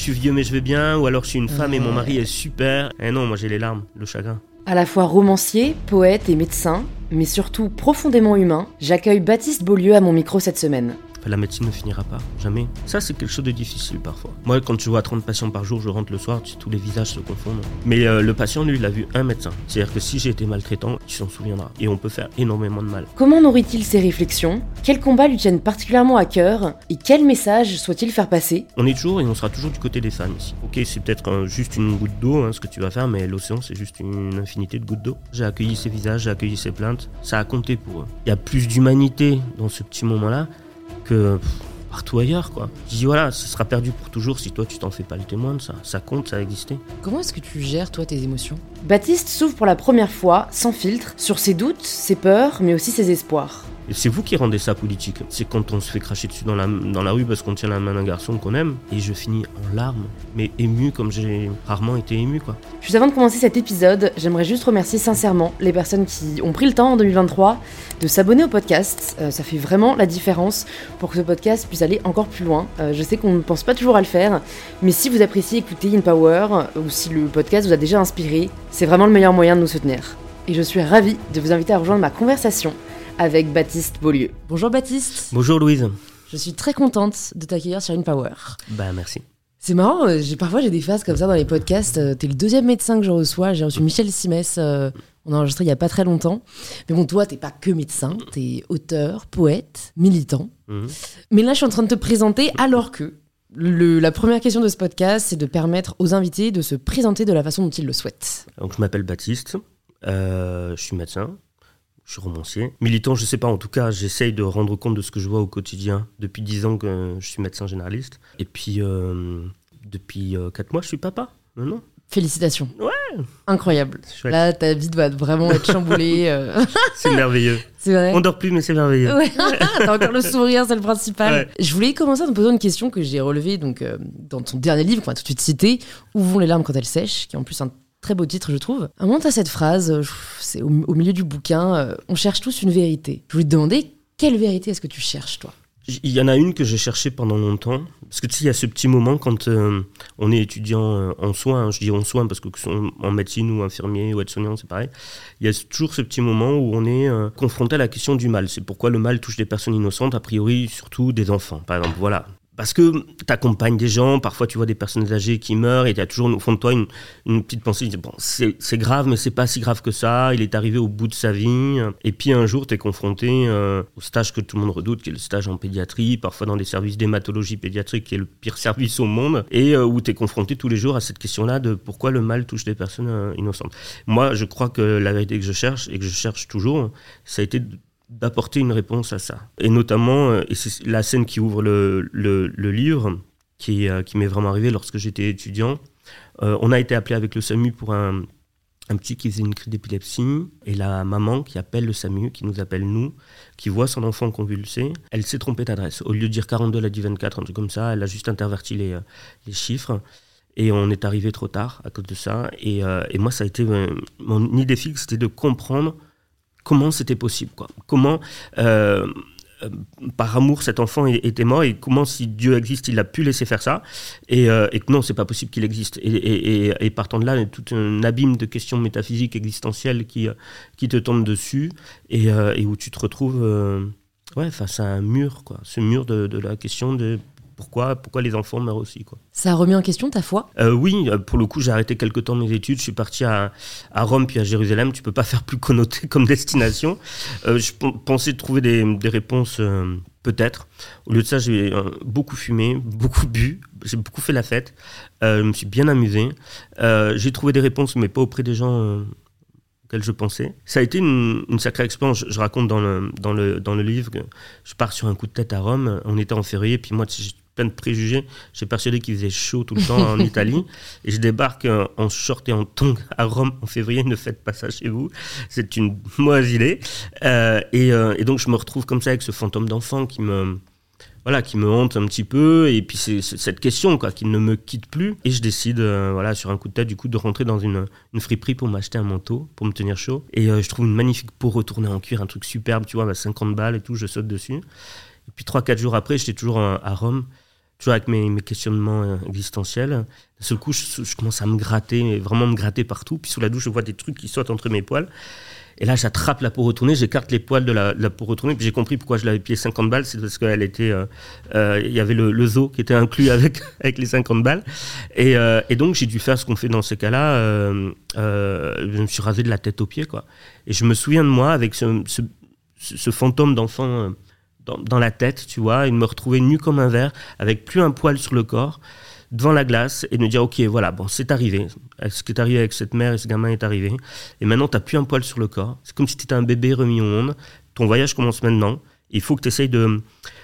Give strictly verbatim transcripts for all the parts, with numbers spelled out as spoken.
suis vieux mais je vais bien, ou alors je suis une femme et mon mari est super. Eh non, moi j'ai les larmes, le chagrin. À la fois romancier, poète et médecin, mais surtout profondément humain, j'accueille Baptiste Beaulieu à mon micro cette semaine. La médecine ne finira pas, jamais. Ça, c'est quelque chose de difficile parfois. Moi, quand je vois trente patients par jour, je rentre le soir, tous les visages se confondent. Mais euh, le patient, lui, il a vu un médecin. C'est-à-dire que si j'ai été maltraitant, il s'en souviendra. Et on peut faire énormément de mal. Comment nourrit-il ses réflexions ? Quels combats lui tiennent particulièrement à cœur ? Et quel message souhaite-il faire passer ? On est toujours et on sera toujours du côté des femmes ici. Ok, c'est peut-être euh, juste une goutte d'eau, hein, ce que tu vas faire, mais l'océan, c'est juste une infinité de gouttes d'eau. J'ai accueilli ces visages, j'ai accueilli ces plaintes. Ça a compté pour eux. Il y a plus d'humanité dans ce petit moment-là que... Pff, partout ailleurs, quoi. Je dis voilà, ce sera perdu pour toujours si toi tu t'en fais pas le témoin de ça. Ça compte, ça a existé. Comment est-ce que tu gères, toi, tes émotions ? Baptiste s'ouvre pour la première fois, sans filtre, sur ses doutes, ses peurs, mais aussi ses espoirs. Et c'est vous qui rendez ça politique. C'est quand on se fait cracher dessus dans la, dans la rue parce qu'on tient la main d'un garçon qu'on aime. Et je finis en larmes, mais ému comme j'ai rarement été ému, quoi. Juste avant de commencer cet épisode, j'aimerais juste remercier sincèrement les personnes qui ont pris le temps en deux mille vingt-trois de s'abonner au podcast. Euh, ça fait vraiment la différence pour que ce podcast puisse aller encore plus loin. Euh, je sais qu'on ne pense pas toujours à le faire, mais si vous appréciez écouter InPower, ou si le podcast vous a déjà inspiré, c'est vraiment le meilleur moyen de nous soutenir. Et je suis ravie de vous inviter à rejoindre ma conversation avec Baptiste Beaulieu. Bonjour Baptiste. Bonjour Louise. Je suis très contente de t'accueillir sur InPower. Bah merci. C'est marrant, j'ai, parfois j'ai des phases comme ça dans les podcasts. T'es le deuxième médecin que je reçois. J'ai reçu Michel Simès, euh, on a enregistré il y a pas très longtemps. Mais bon, toi, t'es pas que médecin, t'es auteur, poète, militant. Mmh. Mais là, je suis en train de te présenter alors que le, la première question de ce podcast, c'est de permettre aux invités de se présenter de la façon dont ils le souhaitent. Donc je m'appelle Baptiste, euh, je suis médecin. Je suis romancier. Militant, je sais pas, en tout cas, j'essaye de rendre compte de ce que je vois au quotidien. Depuis dix ans que je suis médecin généraliste. Et puis, euh, depuis euh, quatre mois, je suis papa. Non, non. Félicitations. Ouais. Incroyable. Chouette. Là, ta vie doit vraiment être chamboulée. Euh... C'est merveilleux. C'est vrai. On dort plus, mais c'est merveilleux. Ouais. T'as encore le sourire, c'est le principal. Ouais. Je voulais commencer en te posant une question que j'ai relevée donc, euh, dans ton dernier livre, qu'on va tout de suite citer, Où vont les larmes quand elles sèchent, qui est en plus un très beau titre, je trouve. À un moment, t'as cette phrase, c'est au, au milieu du bouquin, euh, on cherche tous une vérité. Je voulais te demander, quelle vérité est-ce que tu cherches, toi ? Il y en a une que j'ai cherchée pendant longtemps. Parce que tu sais, il y a ce petit moment quand euh, on est étudiant en soins, hein, je dis en soins parce que en médecine ou infirmier ou aide-soignant, c'est pareil. Il y a toujours ce petit moment où on est euh, confronté à la question du mal. C'est pourquoi le mal touche des personnes innocentes, a priori surtout des enfants, par exemple. Voilà. Parce que tu accompagnes des gens, parfois tu vois des personnes âgées qui meurent et tu as toujours au fond de toi une, une petite pensée, tu dis, bon, c'est, c'est grave mais c'est pas si grave que ça, il est arrivé au bout de sa vie. Et puis un jour tu es confronté euh, au stage que tout le monde redoute, qui est le stage en pédiatrie, parfois dans des services d'hématologie pédiatrique, qui est le pire service au monde, et euh, où tu es confronté tous les jours à cette question-là de pourquoi le mal touche des personnes euh, innocentes. Moi je crois que la vérité que je cherche, et que je cherche toujours, ça a été de d'apporter une réponse à ça. Et notamment, et c'est la scène qui ouvre le, le, le livre, qui, euh, qui m'est vraiment arrivée lorsque j'étais étudiant. Euh, on a été appelé avec le SAMU pour un, un petit qui faisait une crise d'épilepsie, et la maman qui appelle le SAMU, qui nous appelle nous, qui voit son enfant convulsé, elle s'est trompée d'adresse. Au lieu de dire quarante-deux, elle a dit vingt-quatre, un truc comme ça, elle a juste interverti les, les chiffres. Et on est arrivé trop tard à cause de ça. Et, euh, et moi, ça a été euh, mon idée fixe, c'était de comprendre comment c'était possible, quoi. Comment, euh, euh, par amour, cet enfant était mort, et comment, si Dieu existe, il a pu laisser faire ça, et, euh, et que non, c'est pas possible qu'il existe. Et, et, et, et partant de là, il y a tout un abîme de questions métaphysiques, existentielles qui, qui te tombent dessus, et, euh, et où tu te retrouves euh, ouais, face à un mur, quoi. Ce mur de, de la question de pourquoi, pourquoi les enfants meurent aussi, quoi. Ça a remis en question ta foi ? euh, Oui, pour le coup, j'ai arrêté quelque temps mes études. Je suis parti à, à Rome puis à Jérusalem. Tu peux pas faire plus connoté comme destination. Euh, je p- pensais trouver des, des réponses, euh, peut-être. Au lieu de ça, j'ai euh, beaucoup fumé, beaucoup bu. J'ai beaucoup fait la fête. Euh, je me suis bien amusé. Euh, j'ai trouvé des réponses, mais pas auprès des gens euh, auxquels je pensais. Ça a été une, une sacrée expérience. Je, je raconte dans le, dans, le, dans le livre que je pars sur un coup de tête à Rome. On était en février, puis moi, j'ai plein de préjugés. J'ai persuadé qu'il faisait chaud tout le temps en Italie. Et je débarque euh, en short et en tongs à Rome en février. Ne faites pas ça chez vous. C'est une mauvaise idée. Euh, et, euh, et donc, je me retrouve comme ça avec ce fantôme d'enfant qui me... Voilà, qui me hante un petit peu, et puis c'est, c'est cette question, quoi, qui ne me quitte plus. Et je décide, euh, voilà, sur un coup de tête, du coup, de rentrer dans une, une friperie pour m'acheter un manteau, pour me tenir chaud. Et euh, je trouve une magnifique peau retournée en cuir, un truc superbe, tu vois, à cinquante balles et tout, je saute dessus. Et puis trois quatre jours après, j'étais toujours à, à Rome, tu vois, avec mes, mes questionnements euh, existentiels. D'un seul coup, je, je commence à me gratter, vraiment me gratter partout. Puis sous la douche, je vois des trucs qui sautent entre mes poils. Et là, j'attrape la peau retournée, j'écarte les poils de la, de la peau retournée. Puis j'ai compris pourquoi je l'avais payé cinquante balles. C'est parce qu'elle était, euh, euh, il y avait le, le zoo qui était inclus avec, avec les cinquante balles. Et, euh, et donc, j'ai dû faire ce qu'on fait dans ces cas-là. Euh, euh, je me suis rasé de la tête aux pieds, quoi. Et je me souviens de moi avec ce, ce, ce fantôme d'enfant euh, dans, dans la tête, tu vois, et de me retrouver nu comme un verre, avec plus un poil sur le corps, devant la glace, et de me dire, ok, voilà, bon, c'est arrivé. Ce qui est arrivé avec cette mère et ce gamin est arrivé. Et maintenant, t'as plus un poil sur le corps. C'est comme si t'étais un bébé remis au monde. Ton voyage commence maintenant. Il faut que tu essayes de,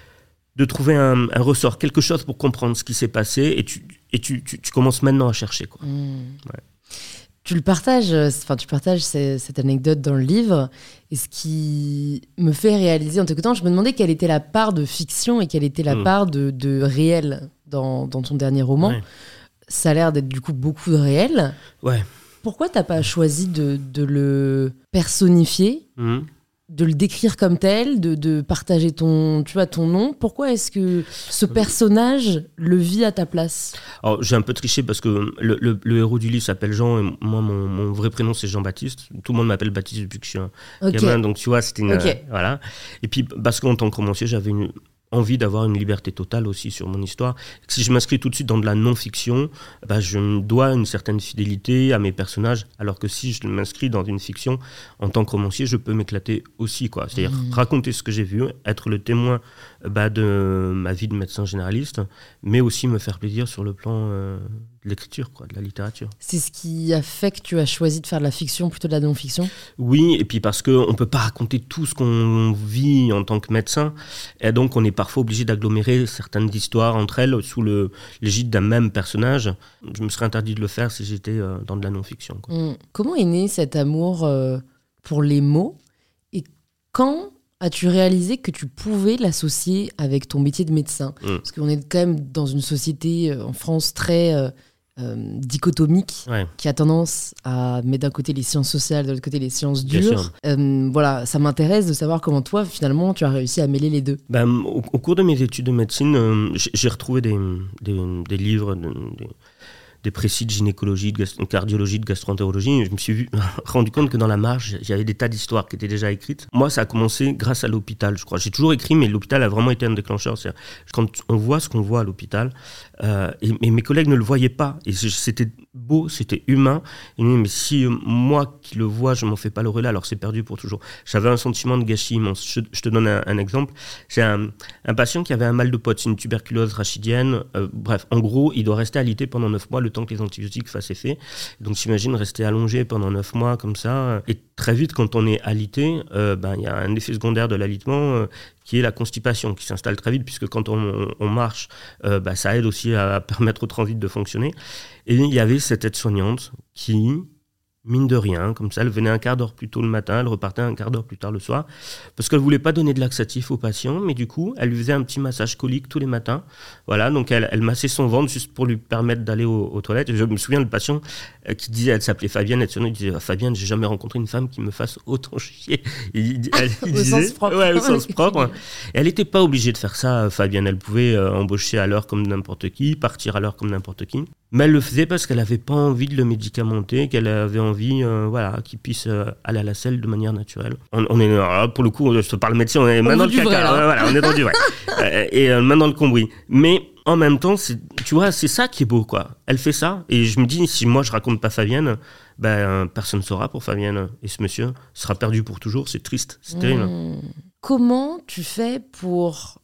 de trouver un, un ressort, quelque chose pour comprendre ce qui s'est passé, et tu, et tu, tu, tu commences maintenant à chercher, quoi. Mmh. Ouais. Tu le partages, enfin tu partages ces, cette anecdote dans le livre, et ce qui me fait réaliser en t'écoutant, je me demandais quelle était la part de fiction et quelle était la mmh. part de, de réel dans, dans ton dernier roman. Ouais. Ça a l'air d'être du coup beaucoup de réel. Ouais. Pourquoi t'as pas choisi de, de le personnifier, mmh. de le décrire comme tel, de, de partager ton, tu vois, ton nom? Pourquoi est-ce que ce personnage le vit à ta place? Alors, j'ai un peu triché parce que le, le, le héros du livre s'appelle Jean, et moi, mon, mon vrai prénom, c'est Jean-Baptiste. Tout le monde m'appelle Baptiste depuis que je suis un okay. gamin, donc tu vois, c'était une... Okay. Euh, voilà. Et puis, parce qu'en tant que romancier, j'avais une... envie d'avoir une liberté totale aussi sur mon histoire. Si je m'inscris tout de suite dans de la non-fiction, bah, je me dois une certaine fidélité à mes personnages, alors que si je m'inscris dans une fiction, en tant que romancier, je peux m'éclater aussi, quoi. C'est-à-dire mmh. raconter ce que j'ai vu, être le témoin bah, de ma vie de médecin généraliste, mais aussi me faire plaisir sur le plan euh, de l'écriture, quoi, de la littérature. C'est ce qui a fait que tu as choisi de faire de la fiction plutôt de la non-fiction? Oui, et puis parce qu'on ne peut pas raconter tout ce qu'on vit en tant que médecin, et donc on est parfois obligé d'agglomérer certaines histoires entre elles sous le, l'égide d'un même personnage. Je me serais interdit de le faire si j'étais euh, dans de la non-fiction, quoi. Mmh. Comment est né cet amour euh, pour les mots, et quand as-tu réalisé que tu pouvais l'associer avec ton métier de médecin? mmh. Parce qu'on est quand même dans une société euh, en France très euh, euh, dichotomique, ouais. qui a tendance à mettre d'un côté les sciences sociales, de l'autre côté les sciences dures. Euh, voilà, ça m'intéresse de savoir comment toi, finalement, tu as réussi à mêler les deux. Ben, au, au cours de mes études de médecine, euh, j'ai, j'ai retrouvé des, des, des livres, de, des, des précis de gynécologie, de gastro- cardiologie, de gastroentérologie. Je me suis vu, rendu compte que dans la marge, il y avait des tas d'histoires qui étaient déjà écrites. Moi, ça a commencé grâce à l'hôpital, je crois. J'ai toujours écrit, mais l'hôpital a vraiment été un déclencheur. C'est-à-dire, quand on voit ce qu'on voit à l'hôpital, euh, et, et mes collègues ne le voyaient pas, et c'était beau, c'était humain. Et mais si euh, moi qui le vois, je m'en fais pas le relais, alors c'est perdu pour toujours. J'avais un sentiment de gâchis immense. Je, je te donne un, un exemple. J'ai un, un patient qui avait un mal de pote, c'est une tuberculose rachidienne. Euh, bref, en gros, il doit rester alité pendant neuf mois, le temps que les antibiotiques fassent effet. Donc j'imagine rester allongé pendant neuf mois comme ça. Et très vite, quand on est alité, euh, ben, y a un effet secondaire de l'alitement euh, qui est la constipation, qui s'installe très vite, puisque quand on, on marche, euh, ben, ça aide aussi à permettre au transit de fonctionner. Et il y avait cette aide-soignante qui, mine de rien, comme ça, elle venait un quart d'heure plus tôt le matin, elle repartait un quart d'heure plus tard le soir, parce qu'elle ne voulait pas donner de laxatif aux patients, mais du coup, elle lui faisait un petit massage colique tous les matins. Voilà, donc elle, elle massait son ventre juste pour lui permettre d'aller aux, aux toilettes. Et je me souviens, le patient euh, qui disait, elle s'appelait Fabienne, elle, elle disait, Fabienne, j'ai jamais rencontré une femme qui me fasse autant chier. Il, elle, il au disait, sens propre. Ouais, au sens propre. Et elle n'était pas obligée de faire ça, Fabienne. Elle pouvait euh, embaucher à l'heure comme n'importe qui, partir à l'heure comme n'importe qui. Mais elle le faisait parce qu'elle n'avait pas envie de le médicamenter, qu'elle avait envie euh, voilà, qu'il puisse euh, aller à la selle de manière naturelle. On, on est, alors, pour le coup, je te parle médecin, on est main dans le caca. Vrai, ouais, voilà, on est dans du vrai. euh, et euh, main dans le cambouis. Mais en même temps, c'est, tu vois, c'est ça qui est beau, quoi. Elle fait ça. Et je me dis, si moi je raconte pas Fabienne, ben, personne ne saura pour Fabienne. Et ce monsieur sera perdu pour toujours. C'est triste, c'est terrible. Mmh. Comment tu fais pour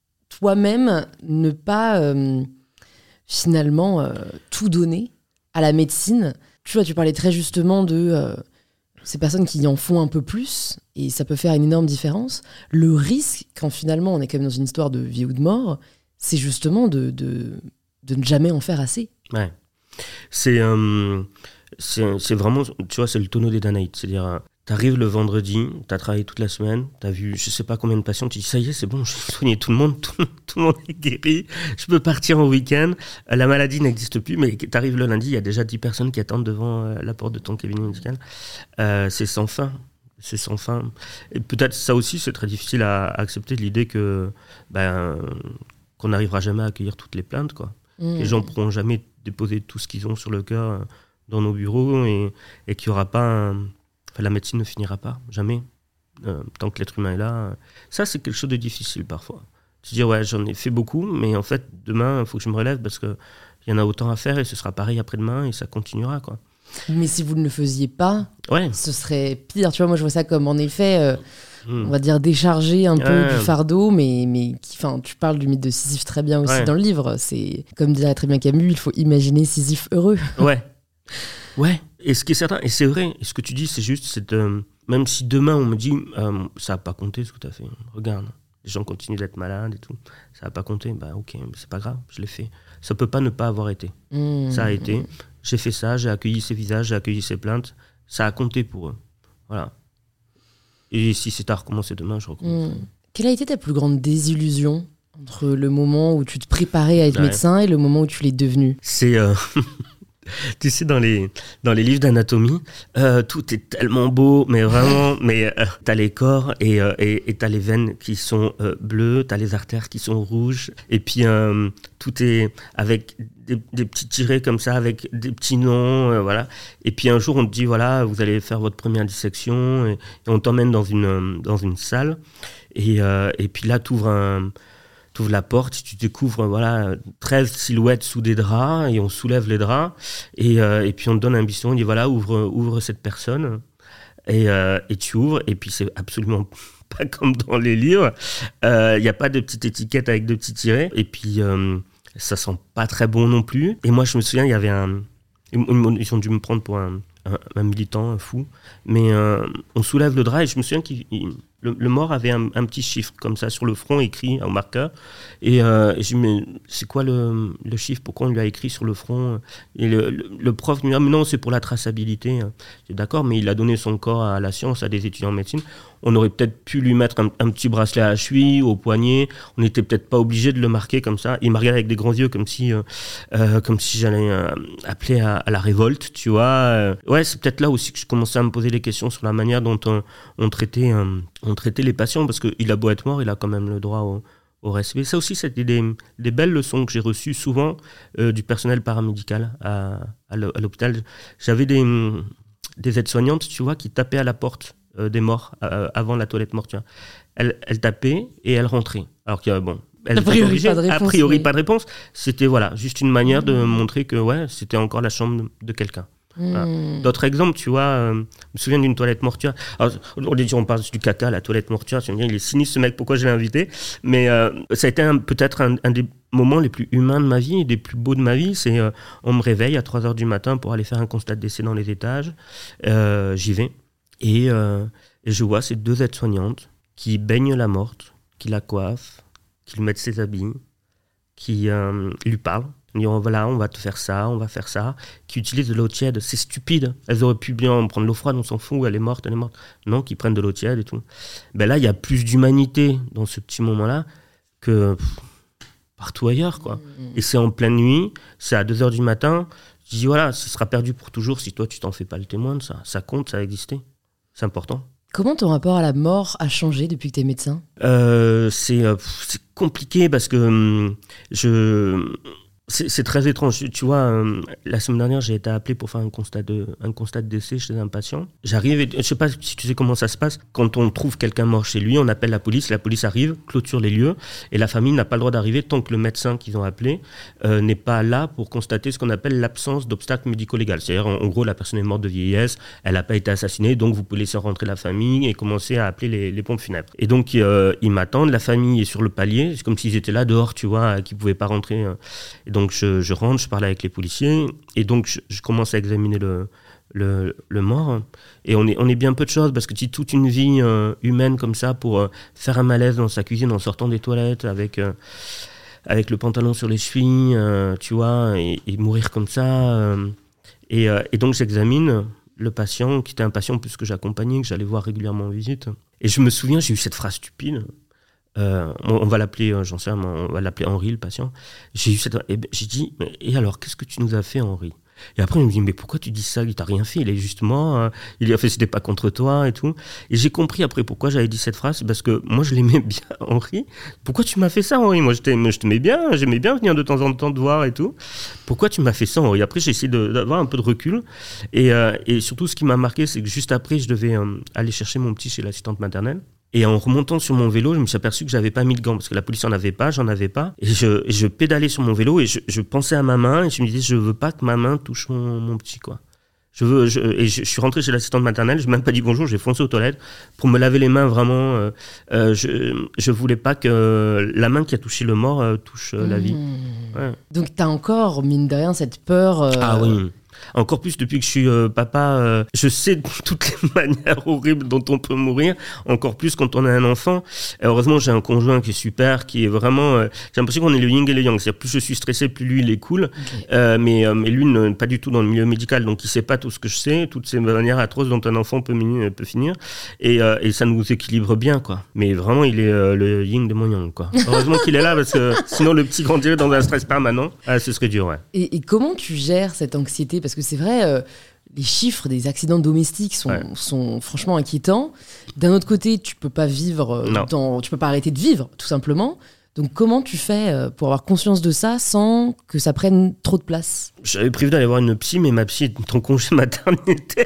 toi-même ne pas... Euh... finalement euh, tout donner à la médecine? Tu vois, tu parlais très justement de euh, ces personnes qui en font un peu plus, et ça peut faire une énorme différence. Le risque, quand finalement on est quand même dans une histoire de vie ou de mort, c'est justement de, de, de ne jamais en faire assez. Ouais. C'est, euh, c'est, c'est vraiment, tu vois, c'est le tonneau des Danaïdes. C'est-à-dire, euh, t'arrives le vendredi, t'as travaillé toute la semaine, t'as vu je sais pas combien de patients, tu dis ça y est, c'est bon, j'ai soigné tout le monde, tout, tout le monde est guéri, je peux partir en week-end, la maladie n'existe plus, mais t'arrives le lundi, il y a déjà dix personnes qui attendent devant euh, la porte de ton cabinet médical. Euh, c'est sans fin, c'est sans fin. Et peut-être ça aussi, c'est très difficile à, à accepter, l'idée que ben, qu'on n'arrivera jamais à accueillir toutes les plaintes, quoi. Mmh. Les gens ne pourront jamais déposer tout ce qu'ils ont sur le cœur dans nos bureaux et, et qu'il y aura pas un... enfin, la médecine ne finira pas, jamais. Euh, tant que l'être humain est là. Ça, c'est quelque chose de difficile parfois. Se dire, ouais, j'en ai fait beaucoup, mais en fait, demain, il faut que je me relève parce qu'il y en a autant à faire et ce sera pareil après-demain et ça continuera, quoi. Mais si vous ne le faisiez pas, ouais. ce serait pire. Tu vois, moi, je vois ça comme, en effet... Euh... Mmh. on va dire décharger un peu ouais. du fardeau, mais, mais qui, tu parles du mythe de Sisyphe très bien aussi ouais. dans le livre. C'est, comme dirait très bien Camus, il faut imaginer Sisyphe heureux. Ouais, ouais. Et ce qui est certain, et c'est vrai, et ce que tu dis, c'est juste, c'est euh, même si demain on me dit, euh, ça n'a pas compté ce que tu as fait, regarde, les gens continuent d'être malades et tout, ça n'a pas compté, bah ok, mais c'est pas grave, je l'ai fait. Ça peut pas ne pas avoir été. Mmh. Ça a été, j'ai fait ça, j'ai accueilli ces visages, j'ai accueilli ces plaintes, ça a compté pour eux. Voilà. Et si c'est à recommencer demain, je recommence. Mmh. Quelle a été ta plus grande désillusion entre le moment où tu te préparais à être ouais. médecin et le moment où tu l'es devenu ? C'est... Euh... tu sais, dans les, dans les livres d'anatomie, euh, tout est tellement beau, mais vraiment, mais euh, t'as les corps et, euh, et, et t'as les veines qui sont euh, bleues, t'as les artères qui sont rouges, et puis euh, tout est avec des, des petits tirets comme ça, avec des petits noms, euh, voilà. Et puis un jour, on te dit, voilà, vous allez faire votre première dissection, et, et on t'emmène dans une, dans une salle, et, euh, et puis là, t'ouvres un... Tu ouvres la porte, tu découvres voilà, treize silhouettes sous des draps et on soulève les draps et, euh, et puis on te donne un biston, on dit voilà, ouvre, ouvre cette personne et, euh, et tu ouvres et puis c'est absolument pas comme dans les livres. Il euh, n'y a pas de petite étiquette avec de petits tirets et puis euh, ça sent pas très bon non plus. Et moi je me souviens, il y avait un... Ils ont dû me prendre pour un, un, un militant, un fou, mais euh, on soulève le drap et je me souviens qu'il... Le, le mort avait un, un petit chiffre comme ça sur le front écrit au marqueur et, euh, et je me dis mais c'est quoi le, le chiffre, pourquoi on lui a écrit sur le front et le, le, le prof me dit ah, mais non c'est pour la traçabilité. Je dis d'accord mais il a donné son corps à la science, à des étudiants en médecine, on aurait peut-être pu lui mettre un, un petit bracelet à la cheville, au poignet, on n'était peut-être pas obligé de le marquer comme ça. Il m'a regardé avec des grands yeux comme si, euh, euh, comme si j'allais euh, appeler à, à la révolte, tu vois. Ouais, c'est peut-être là aussi que je commençais à me poser des questions sur la manière dont on, on traitait euh, on traitait les patients, parce qu'il a beau être mort, il a quand même le droit au, au respect. Ça aussi, c'était des, des belles leçons que j'ai reçues souvent euh, du personnel paramédical à, à l'hôpital. J'avais des, des aides-soignantes, tu vois, qui tapaient à la porte euh, des morts euh, avant la toilette mortuaire. Elles, elles tapaient et elles rentraient. Alors qu'il y a, bon... A priori, pas de réponse. A priori, oui. pas de réponse. C'était voilà, juste une manière mmh. de montrer que ouais, c'était encore la chambre de quelqu'un. Voilà. Mmh. D'autres exemples, tu vois, euh, je me souviens d'une toilette mortuaire. Alors, on, on parle du caca, la toilette mortuaire, tu me dis, il est sinistre ce mec, pourquoi je l'ai invité ? Mais euh, ça a été un, peut-être un, un des moments les plus humains de ma vie et des plus beaux de ma vie. C'est euh, on me réveille à trois heures du matin pour aller faire un constat de décès dans les étages. Euh, j'y vais et, euh, et je vois ces deux aides-soignantes qui baignent la morte, qui la coiffent, qui lui mettent ses habits, qui euh, lui parlent. Ils disent, voilà, on va te faire ça, on va faire ça, qui utilisent de l'eau tiède. C'est stupide. Elles auraient pu bien prendre l'eau froide, on s'en fout, elle est morte, elle est morte. Non, qui prennent de l'eau tiède et tout. Ben là, il y a plus d'humanité dans ce petit moment-là que pff, partout ailleurs, quoi. Mmh. Et c'est en pleine nuit, c'est à deux heures du matin. Je dis, voilà, ce sera perdu pour toujours si toi, tu t'en fais pas le témoin de ça. Ça compte, ça a existé. C'est important. Comment ton rapport à la mort a changé depuis que tu es médecin ? euh, c'est, euh, c'est compliqué parce que hum, je... C'est, c'est très étrange. Tu vois, euh, la semaine dernière, j'ai été appelé pour faire un constat de, un constat de décès chez un patient. J'arrive et je sais pas si tu sais comment ça se passe. Quand on trouve quelqu'un mort chez lui, on appelle la police. La police arrive, clôture les lieux et la famille n'a pas le droit d'arriver tant que le médecin qu'ils ont appelé euh, n'est pas là pour constater ce qu'on appelle l'absence d'obstacle médico-légal. C'est-à-dire, en, en gros, la personne est morte de vieillesse, elle n'a pas été assassinée, donc vous pouvez laisser rentrer la famille et commencer à appeler les, les pompes funèbres. Et donc, euh, ils m'attendent. La famille est sur le palier. C'est comme s'ils étaient là dehors, tu vois, qu'ils ne pouvaient pas rentrer. Euh. Et donc, je, je rentre, je parle avec les policiers et donc je, je commence à examiner le, le, le mort et on est, on est bien peu de choses parce que tu toute une vie euh, humaine comme ça pour euh, faire un malaise dans sa cuisine en sortant des toilettes avec, euh, avec le pantalon sur les chevilles, euh, tu vois, et, et mourir comme ça. Euh, et, euh, et donc j'examine le patient qui était un patient plus que j'accompagnais, que j'allais voir régulièrement en visite. Et je me souviens, j'ai eu cette phrase stupide. Euh, on, on va l'appeler, euh, j'en sais rien, on va l'appeler Henri, le patient. J'ai eu cette, et j'ai dit, mais, et alors, qu'est-ce que tu nous as fait, Henri ? Et après, il me dit, mais pourquoi tu dis ça? Il t'a rien fait, il est juste mort. Hein. Il lui a fait, c'était pas contre toi et tout. Et j'ai compris après pourquoi j'avais dit cette phrase, parce que moi, je l'aimais bien, Henri. Pourquoi tu m'as fait ça, Henri? Moi, je t'aimais, je t'aimais bien, j'aimais bien venir de temps en temps te voir et tout. Pourquoi tu m'as fait ça, Henri? Après, j'ai essayé de, d'avoir un peu de recul. Et, euh, et surtout, ce qui m'a marqué, c'est que juste après, je devais euh, aller chercher mon petit chez l'assistante maternelle. Et en remontant sur mon vélo, je me suis aperçu que j'avais pas mis de gants parce que la police en avait pas, j'en avais pas. Et je, et je pédalais sur mon vélo et je, je pensais à ma main et je me disais, je veux pas que ma main touche mon, mon petit, quoi. Je veux, je, et je, je suis rentré chez l'assistante maternelle, je n'ai même pas dit bonjour, j'ai foncé aux toilettes pour me laver les mains vraiment. Euh, euh, je, je voulais pas que la main qui a touché le mort euh, touche euh, la vie. Mmh. Ouais. Donc t'as encore, mine de rien, cette peur. Euh... Ah oui. Encore plus depuis que je suis euh, papa, euh, je sais toutes les manières horribles dont on peut mourir, encore plus quand on a un enfant. Et heureusement, j'ai un conjoint qui est super, qui est vraiment... Euh, j'ai l'impression qu'on est le yin et le yang. C'est-à-dire, plus je suis stressé, plus lui, il est cool. Okay. Euh, mais, euh, mais lui, ne, pas du tout dans le milieu médical, donc il ne sait pas tout ce que je sais, toutes ces manières atroces dont un enfant peut, peut finir. Et, euh, et ça nous équilibre bien, quoi. Mais vraiment, il est euh, le yin de mon yang, quoi. Heureusement qu'il est là, parce que sinon, le petit grandirait dans un stress permanent. Ah, ce serait dur, ouais. Et, et comment tu gères cette anxiété? Parce que c'est vrai, euh, les chiffres des accidents domestiques sont, ouais. sont franchement inquiétants. D'un autre côté, tu peux pas vivre, euh, dans, tu peux pas arrêter de vivre, tout simplement. Donc comment tu fais euh, pour avoir conscience de ça sans que ça prenne trop de place? J'avais prévu d'aller voir une psy, mais ma psy est en congé maternité.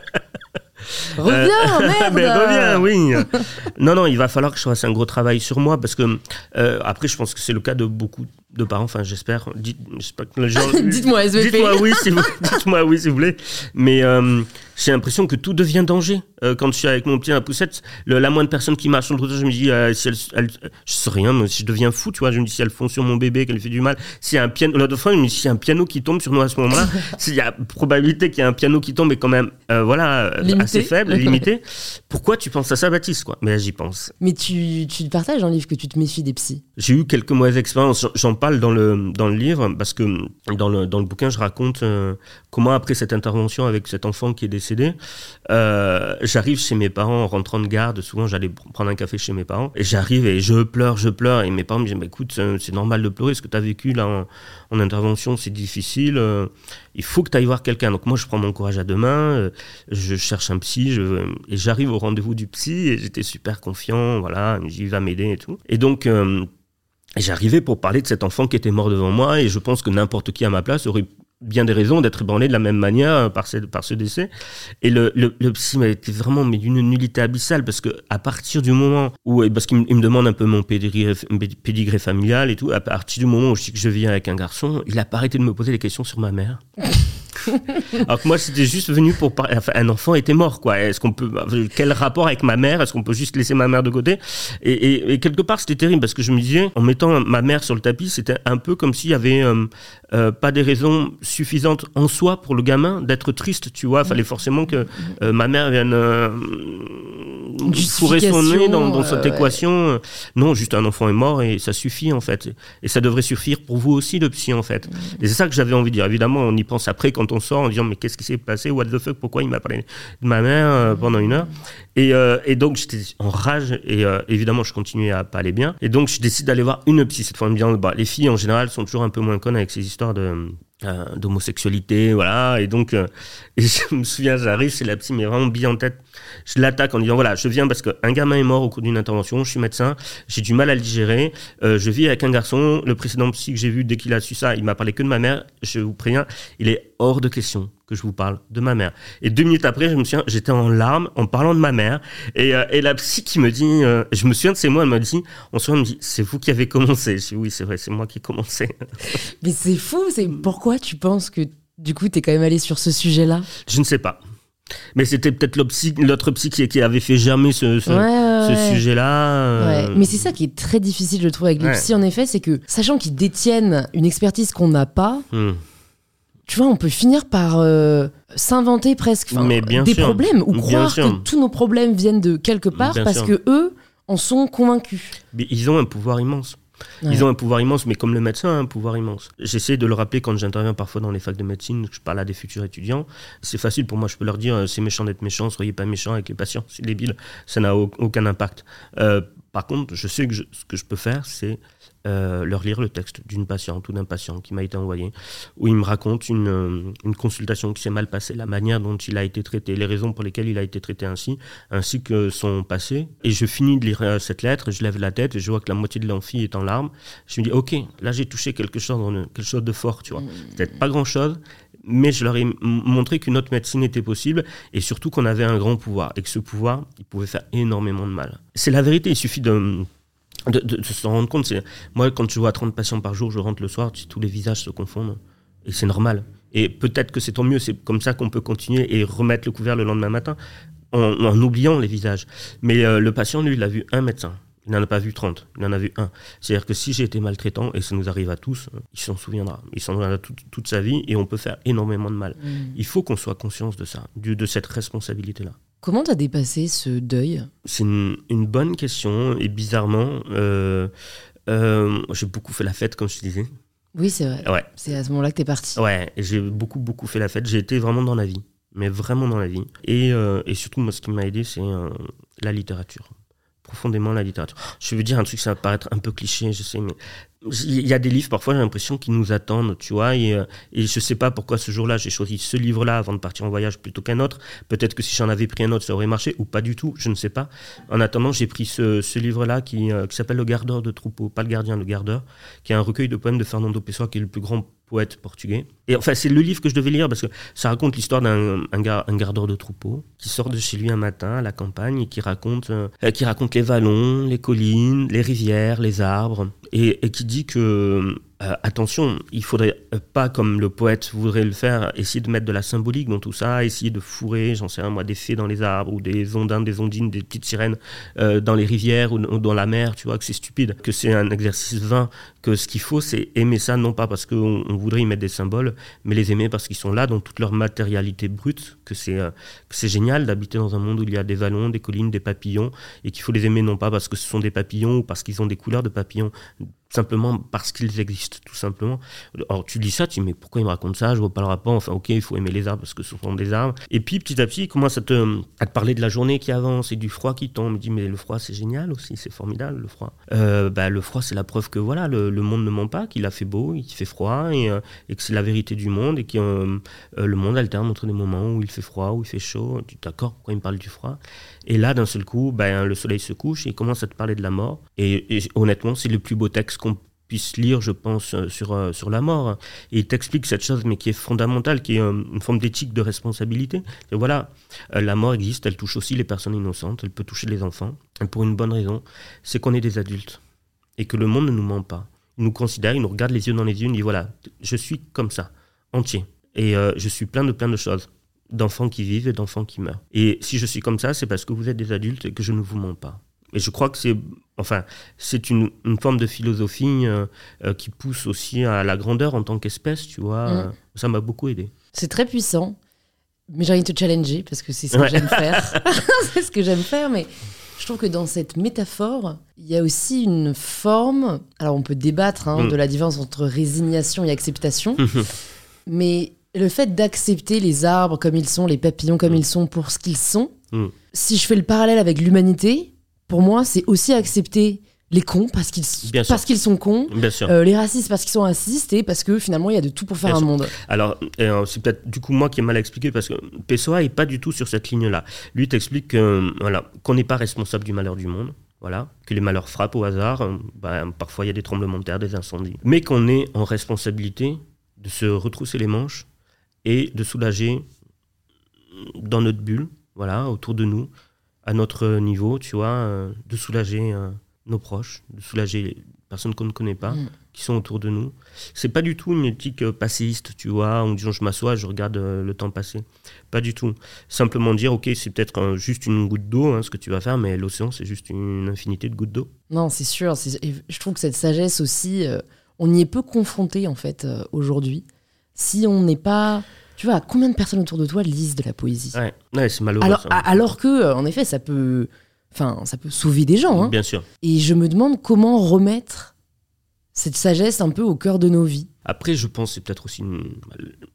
Reviens, euh, merde. Mais reviens, oui. Non, non, il va falloir que je fasse un gros travail sur moi parce que euh, après, je pense que c'est le cas de beaucoup de parents. Enfin, j'espère. Dites, j'espère que les gens, dites-moi, S V P. Dites-moi oui, si vous, dites-moi oui, si vous voulez. Mais euh, j'ai l'impression que tout devient danger. Euh, quand je suis avec mon petit à la poussette, le, la moindre personne qui marche sur le trottoir, je me dis, euh, si elle, elle, je sais rien, mais si je deviens fou, tu vois, je me dis si elle fonce sur mon bébé, qu'elle fait du mal. S'il y a un piano, l'autre fois, je me dis s'il y a un piano qui tombe sur nous à ce moment-là, s'il y a probabilité qu'il y ait un piano qui tombe, mais quand même, euh, voilà, limité. Assez faible, limité. Pourquoi tu penses à ça, Baptiste, quoi? Mais j'y pense. Mais tu, tu partages dans le livre que tu te méfies des psys. J'ai eu quelques mauvaises expériences. J'en parle dans le, dans le livre parce que dans le, dans le bouquin, je raconte euh, comment, après cette intervention avec cet enfant qui est décédé, euh, j'arrive chez mes parents en rentrant de garde. Souvent, j'allais prendre un café chez mes parents et j'arrive et je pleure, je pleure. Et mes parents me disent, bah, écoute, c'est normal de pleurer. Ce que tu as vécu là en, en intervention, c'est difficile. Euh, il faut que tu ailles voir quelqu'un. Donc moi, je prends mon courage à deux mains. Euh, je cherche un psy je, et j'arrive au rendez-vous du psy et j'étais super confiant. Voilà, il va m'aider et tout. Et donc... Euh, j'arrivais pour parler de cet enfant qui était mort devant moi et je pense que n'importe qui à ma place aurait bien des raisons d'être ébranlé de la même manière par ce, par ce décès. Et le, le, le psy m'a été vraiment mais d'une nullité abyssale parce que à partir du moment où, parce qu'il me, il me demande un peu mon pédigré, pédigré familial et tout, à partir du moment où je dis que je viens avec un garçon, il a pas arrêté de me poser des questions sur ma mère. Alors que moi, c'était juste venu pour parler. Enfin, un enfant était mort, quoi. Est-ce qu'on peut, quel rapport avec ma mère? Est-ce qu'on peut juste laisser ma mère de côté? Et, et, et quelque part, c'était terrible parce que je me disais, en mettant ma mère sur le tapis, c'était un peu comme s'il y avait euh, euh, pas des raisons suffisantes en soi pour le gamin d'être triste, tu vois. Il fallait forcément que euh, ma mère vienne euh, fourrer son nez dans, dans cette euh, équation. Ouais. Non, juste un enfant est mort et ça suffit, en fait. Et ça devrait suffire pour vous aussi, le psy, en fait. Et c'est ça que j'avais envie de dire. Évidemment, on y pense après quand on sort en disant mais qu'est-ce qui s'est passé, what the fuck, pourquoi il m'a parlé de ma mère euh, pendant une heure et, euh, et donc j'étais en rage et euh, évidemment je continuais à pas aller bien et donc je décide d'aller voir une psy cette fois en me disant bah, les filles en général sont toujours un peu moins connes avec ces histoires de Euh, d'homosexualité, voilà, et donc euh, et je me souviens, j'arrive chez la psy, mais vraiment bien en tête, je l'attaque en disant voilà, je viens parce qu'un gamin est mort au cours d'une intervention, je suis médecin, j'ai du mal à le digérer, euh, je vis avec un garçon, le précédent psy que j'ai vu, dès qu'il a su ça, il m'a parlé que de ma mère, je vous préviens, il est hors de question que je vous parle de ma mère. Et deux minutes après, je me souviens, j'étais en larmes en parlant de ma mère, et, euh, et la psy qui me dit, euh, je me souviens de ces mots, elle m'a dit, on se souvient, elle me dit, c'est vous qui avez commencé. Je dis oui, c'est vrai, c'est moi qui ai commencé. Mais c'est fou, c'est pourquoi tu penses que du coup, t'es quand même allé sur ce sujet-là? Je ne sais pas. Mais c'était peut-être l'autre psy, l'autre psy qui, qui avait fait germer ce, ce, ouais, ouais, ce ouais. sujet-là. Euh... Ouais. Mais c'est ça qui est très difficile, je trouve, avec les ouais. psys, en effet, c'est que, sachant qu'ils détiennent une expertise qu'on n'a pas, hmm. tu vois, on peut finir par euh, s'inventer presque des sûr. problèmes ou bien croire sûr. que tous nos problèmes viennent de quelque part bien parce sûr. que eux en sont convaincus. Mais ils ont un pouvoir immense. Ouais. Ils ont un pouvoir immense, mais comme le médecin a un pouvoir immense. J'essaie de le rappeler quand j'interviens parfois dans les facs de médecine, je parle à des futurs étudiants. C'est facile pour moi, je peux leur dire c'est méchant d'être méchant, soyez pas méchants avec les patients, c'est débile, ça n'a aucun impact. Euh, Par contre, je sais que je, ce que je peux faire, c'est euh, leur lire le texte d'une patiente ou d'un patient qui m'a été envoyé, où il me raconte une, euh, une consultation qui s'est mal passée, la manière dont il a été traité, les raisons pour lesquelles il a été traité ainsi, ainsi que son passé. Et je finis de lire euh, cette lettre, je lève la tête et je vois que la moitié de l'amphi est en larmes. Je me dis, ok, là j'ai touché quelque chose, quelque chose de fort, tu vois. Peut-être pas grand-chose, mais je leur ai m- montré qu'une autre médecine était possible et surtout qu'on avait un grand pouvoir et que ce pouvoir, il pouvait faire énormément de mal. C'est la vérité, il suffit de, de, de, de se rendre compte. C'est, moi, quand je vois trente patients par jour, je rentre le soir, tous les visages se confondent et c'est normal. Et peut-être que c'est tant mieux, c'est comme ça qu'on peut continuer et remettre le couvert le lendemain matin en, en oubliant les visages. Mais euh, le patient, lui, il a vu un médecin. Il n'en a pas vu trente, il en a vu un. C'est-à-dire que si j'ai été maltraitant, et ça nous arrive à tous, il s'en souviendra. Il s'en souviendra toute, toute sa vie et on peut faire énormément de mal. Mmh. Il faut qu'on soit conscient de ça, de, de cette responsabilité-là. Comment t'as dépassé ce deuil ? C'est une, une bonne question et bizarrement, euh, euh, j'ai beaucoup fait la fête, comme je te disais. Oui, c'est vrai. Ouais. C'est à ce moment-là que t'es parti. Ouais, et j'ai beaucoup, beaucoup fait la fête. J'ai été vraiment dans la vie, mais vraiment dans la vie. Et, euh, et surtout, moi, ce qui m'a aidé, c'est euh, la littérature. Profondément la littérature. Je veux dire un truc, ça va paraître un peu cliché, je sais, mais il y a des livres, parfois, j'ai l'impression qu'ils nous attendent, tu vois, et, et je sais pas pourquoi ce jour-là, j'ai choisi ce livre-là avant de partir en voyage plutôt qu'un autre. Peut-être que si j'en avais pris un autre, ça aurait marché, ou pas du tout, je ne sais pas. En attendant, j'ai pris ce, ce livre-là qui, euh, qui s'appelle Le Gardeur de troupeau, pas le gardien, le gardeur, qui est un recueil de poèmes de Fernando Pessoa, qui est le plus grand poète portugais. Et enfin, c'est le livre que je devais lire parce que ça raconte l'histoire d'un un, gar, un gardeur de troupeau qui sort de chez lui un matin à la campagne et qui raconte, euh, qui raconte les vallons, les collines, les rivières, les arbres, et, et qui dit que Euh, attention, il faudrait euh, pas, comme le poète voudrait le faire, essayer de mettre de la symbolique dans tout ça, essayer de fourrer, j'en sais rien moi, des fées dans les arbres, ou des ondins, des ondines, des petites sirènes euh, dans les rivières ou, ou dans la mer, tu vois, que c'est stupide, que c'est un exercice vain, que ce qu'il faut, c'est aimer ça, non pas parce qu'on on voudrait y mettre des symboles, mais les aimer parce qu'ils sont là dans toute leur matérialité brute, que c'est, euh, que c'est génial d'habiter dans un monde où il y a des vallons, des collines, des papillons, et qu'il faut les aimer non pas parce que ce sont des papillons ou parce qu'ils ont des couleurs de papillons, simplement parce qu'ils existent, tout simplement. Alors tu dis ça, tu dis mais pourquoi il me raconte ça, je vois pas le rapport, enfin ok, il faut aimer les arbres parce que ce sont des arbres. Et puis petit à petit, il commence à te, à te parler de la journée qui avance et du froid qui tombe. Il me dit mais le froid c'est génial aussi, c'est formidable le froid. Euh, bah, le froid c'est la preuve que voilà, le, le monde ne ment pas, qu'il a fait beau, qu'il fait froid et, euh, et que c'est la vérité du monde et que euh, euh, le monde alterne entre des moments où il fait froid, où il fait chaud. Tu es d'accord, pourquoi il me parle du froid? Et là d'un seul coup, bah, le soleil se couche et il commence à te parler de la mort. Et, et honnêtement, c'est le plus beau texte qu'on puisse lire, je pense, sur, euh, sur la mort. Et il t'explique cette chose, mais qui est fondamentale, qui est euh, une forme d'éthique de responsabilité. Et voilà, euh, la mort existe, elle touche aussi les personnes innocentes, elle peut toucher les enfants, et pour une bonne raison, c'est qu'on est des adultes, et que le monde ne nous ment pas. Il nous considère, il nous regarde les yeux dans les yeux, il nous dit, voilà, je suis comme ça, entier, et euh, je suis plein de plein de choses, d'enfants qui vivent et d'enfants qui meurent. Et si je suis comme ça, c'est parce que vous êtes des adultes et que je ne vous mens pas. Et je crois que c'est, enfin, c'est une, une forme de philosophie euh, euh, qui pousse aussi à la grandeur en tant qu'espèce, tu vois. Mmh. Euh, ça m'a beaucoup aidé. C'est très puissant, mais j'ai envie de te challenger parce que c'est ce que ouais. j'aime faire. C'est ce que j'aime faire, mais je trouve que dans cette métaphore, il y a aussi une forme. Alors, on peut débattre hein, mmh. de la différence entre résignation et acceptation, mais le fait d'accepter les arbres comme ils sont, les papillons comme mmh. ils sont, pour ce qu'ils sont, mmh. si je fais le parallèle avec l'humanité, pour moi, c'est aussi accepter les cons parce qu'ils, parce qu'ils sont cons, euh, les racistes parce qu'ils sont racistes et parce que finalement, il y a de tout pour faire Bien un sûr. monde. Alors, euh, c'est peut-être du coup moi qui ai mal expliqué parce que Pessoa n'est pas du tout sur cette ligne-là. Lui t'explique que, voilà, qu'on n'est pas responsable du malheur du monde, voilà, que les malheurs frappent au hasard, euh, bah, parfois il y a des tremblements de terre, des incendies, mais qu'on est en responsabilité de se retrousser les manches et de soulager dans notre bulle, voilà, autour de nous, à notre niveau, tu vois, euh, de soulager euh, nos proches, de soulager les personnes qu'on ne connaît pas, mmh. qui sont autour de nous. C'est pas du tout une éthique euh, passéiste, tu vois, en disant je m'assois, je regarde euh, le temps passer. Pas du tout. Simplement dire, ok, c'est peut-être euh, juste une goutte d'eau, hein, ce que tu vas faire, mais l'océan, c'est juste une infinité de gouttes d'eau. Non, c'est sûr. C'est... Et je trouve que cette sagesse aussi, euh, on y est peu confronté, en fait, euh, aujourd'hui. Si on n'est pas... Tu vois, combien de personnes autour de toi lisent de la poésie ? Ouais, ouais c'est malheureux. Alors, ça. alors que, en effet, ça peut, enfin, ça peut sauver des gens. Hein. Bien sûr. Et je me demande comment remettre cette sagesse un peu au cœur de nos vies. Après, je pense que c'est peut-être aussi une...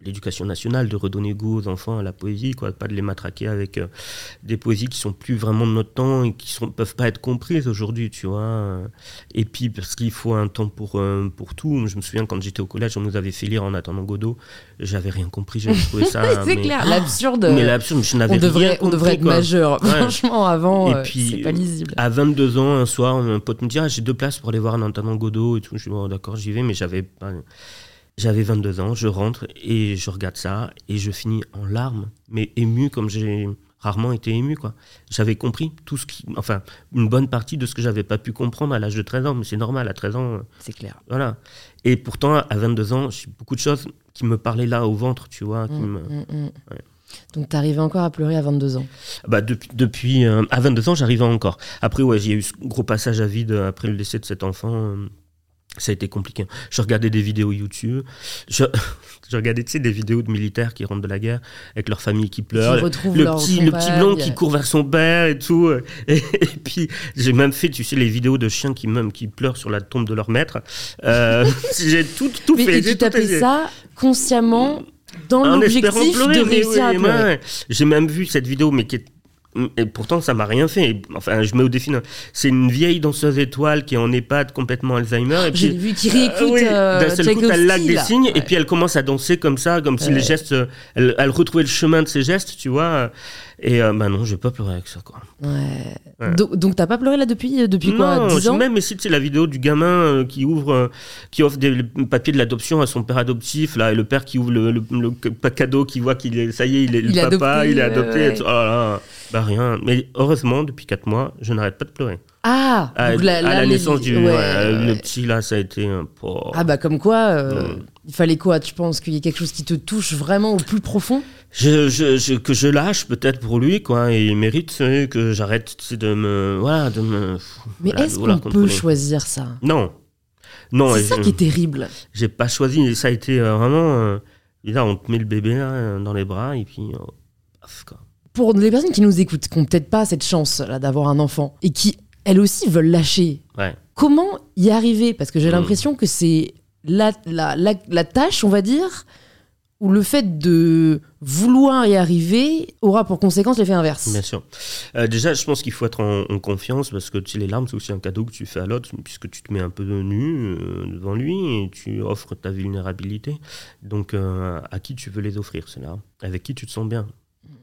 l'éducation nationale, de redonner goût aux enfants à la poésie, quoi, pas de les matraquer avec euh, des poésies qui sont plus vraiment de notre temps et qui ne peuvent pas être comprises aujourd'hui, tu vois. Et puis, parce qu'il faut un temps pour, euh, pour tout. Je me souviens, quand j'étais au collège, on nous avait fait lire En attendant Godot. J'avais rien compris, j'avais trouvé ça... c'est mais... clair, l'absurde. Mais l'absurde, je n'avais on devrait, rien compris. On devrait être quoi. majeur. Ouais. Franchement, avant, et euh, puis, c'est pas lisible. À vingt-deux ans, un soir, un pote me dit ah, j'ai deux places pour aller voir En attendant Godot et tout. Je dis bon, d'accord, j'y vais, mais j'avais pas... J'avais vingt-deux ans, je rentre et je regarde ça et je finis en larmes, mais ému comme j'ai rarement été ému, quoi. J'avais compris tout ce qui... Enfin, une bonne partie de ce que j'avais pas pu comprendre à l'âge de treize ans, mais c'est normal, à treize ans... C'est clair. Voilà. Et pourtant, à vingt-deux ans, j'ai beaucoup de choses qui me parlaient là au ventre, tu vois. Qui mmh, me... mmh, mmh. Ouais. Donc, t'arrivais encore à pleurer à vingt-deux ans? Bah, depuis, depuis euh, à vingt-deux ans, j'arrivais encore. Après, ouais, il y a eu ce gros passage à vide après le décès de cet enfant... Euh... Ça a été compliqué. Je regardais des vidéos YouTube. Je, je regardais, tu sais, des vidéos de militaires qui rentrent de la guerre avec leur famille qui pleure. Qui retrouvent le, leur petit, compagne. le petit blond qui court vers son père et tout. Et, et puis, j'ai même fait, tu sais, les vidéos de chiens qui, même, qui pleurent sur la tombe de leur maître. Euh, j'ai tout, tout mais fait. Et tu tapais ça consciemment dans en l'objectif pleurer, de mais réussir oui, à pleurer. ouais. J'ai même vu cette vidéo, mais qui est... Et pourtant, ça m'a rien fait. Enfin, je mets au défi. C'est une vieille danseuse étoile qui est en EHPAD, complètement Alzheimer. J'ai vu qui réécoute. Euh, oui, euh, d'un seul coup, t'as le lac des signes, ouais. et puis elle commence à danser comme ça, comme si ouais. les gestes. Elle, elle retrouvait le chemin de ses gestes, tu vois. Et euh, bah non, j'ai pas pleuré avec ça, quoi. Ouais. Ouais. Donc, donc t'as pas pleuré là depuis, depuis non, quoi, dix ans? même si c'est la vidéo du gamin euh, qui ouvre, euh, qui offre des le papiers de l'adoption à son père adoptif, là, et le père qui ouvre le, le, le, le cadeau, qui voit qu'il est, ça y est, il est il le est papa, adopté, il est adopté. ouais. Et tout. Oh là là, bah rien. Mais heureusement, depuis quatre mois, je n'arrête pas de pleurer. Ah, À, donc là, à là, la les... naissance du ouais, ouais, ouais. le petit là, ça a été un peu... Ah bah comme quoi, euh, Ouais. il fallait quoi? Tu penses qu'il y a quelque chose qui te touche vraiment au plus profond? Je, je, je, que je lâche peut-être pour lui, quoi, et il mérite euh, que j'arrête tu sais, de me... Voilà, de me... Mais voilà, est-ce de vouloir qu'on peut contrôler. choisir ça? Non. Non, C'est et ça je- qui est terrible. J'ai pas choisi, et ça a été euh, vraiment... Euh, et là, on te met le bébé là, euh, dans les bras, et puis... euh, paf, quoi. Pour les personnes qui nous écoutent, qui n'ont peut-être pas cette chance là, d'avoir un enfant, et qui, elles aussi, veulent lâcher, Ouais. comment y arriver? Parce que j'ai Mm. l'impression que c'est la, la, la, la tâche, on va dire, où le fait de vouloir y arriver aura pour conséquence l'effet inverse. Bien sûr. Euh, déjà, je pense qu'il faut être en, en confiance parce que tu sais, les larmes, c'est aussi un cadeau que tu fais à l'autre puisque tu te mets un peu nu euh, devant lui et tu offres ta vulnérabilité. Donc, euh, à qui tu veux les offrir, ces larmes? Avec qui tu te sens bien?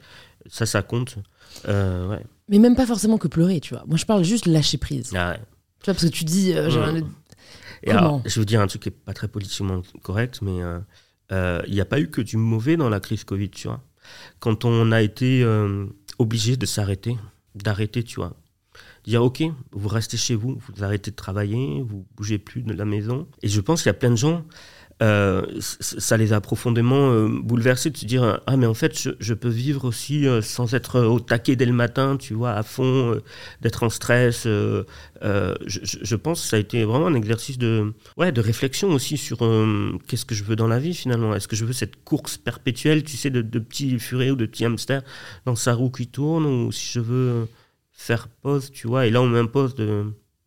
Ça, ça compte. Euh, ouais. Mais même pas forcément que pleurer, tu vois. Moi, je parle juste lâcher prise. Ah ouais. Tu vois, parce que tu dis... euh, j'ai Mm. un- Et Comment alors, je vais vous dire un truc qui n'est pas très politiquement correct, mais il euh, n'y a pas eu que du mauvais dans la crise Covid, tu vois. Quand on a été euh, obligé de s'arrêter, d'arrêter, tu vois. Dire, ok, vous restez chez vous, vous arrêtez de travailler, vous bougez plus de la maison. Et je pense qu'il y a plein de gens, euh, c- ça les a profondément euh, bouleversés de se dire, ah mais en fait, je, je peux vivre aussi euh, sans être au taquet dès le matin, tu vois, à fond, euh, d'être en stress. Euh, euh, je, je- je pense que ça a été vraiment un exercice de, ouais, de réflexion aussi sur euh, qu'est-ce que je veux dans la vie finalement. Est-ce que je veux cette course perpétuelle, tu sais, de, de petits furets ou de petits hamsters dans sa roue qui tourne, ou si je veux faire pause, tu vois, et là on m'impose de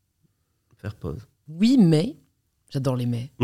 faire pause. Oui, mais... J'adore les mais.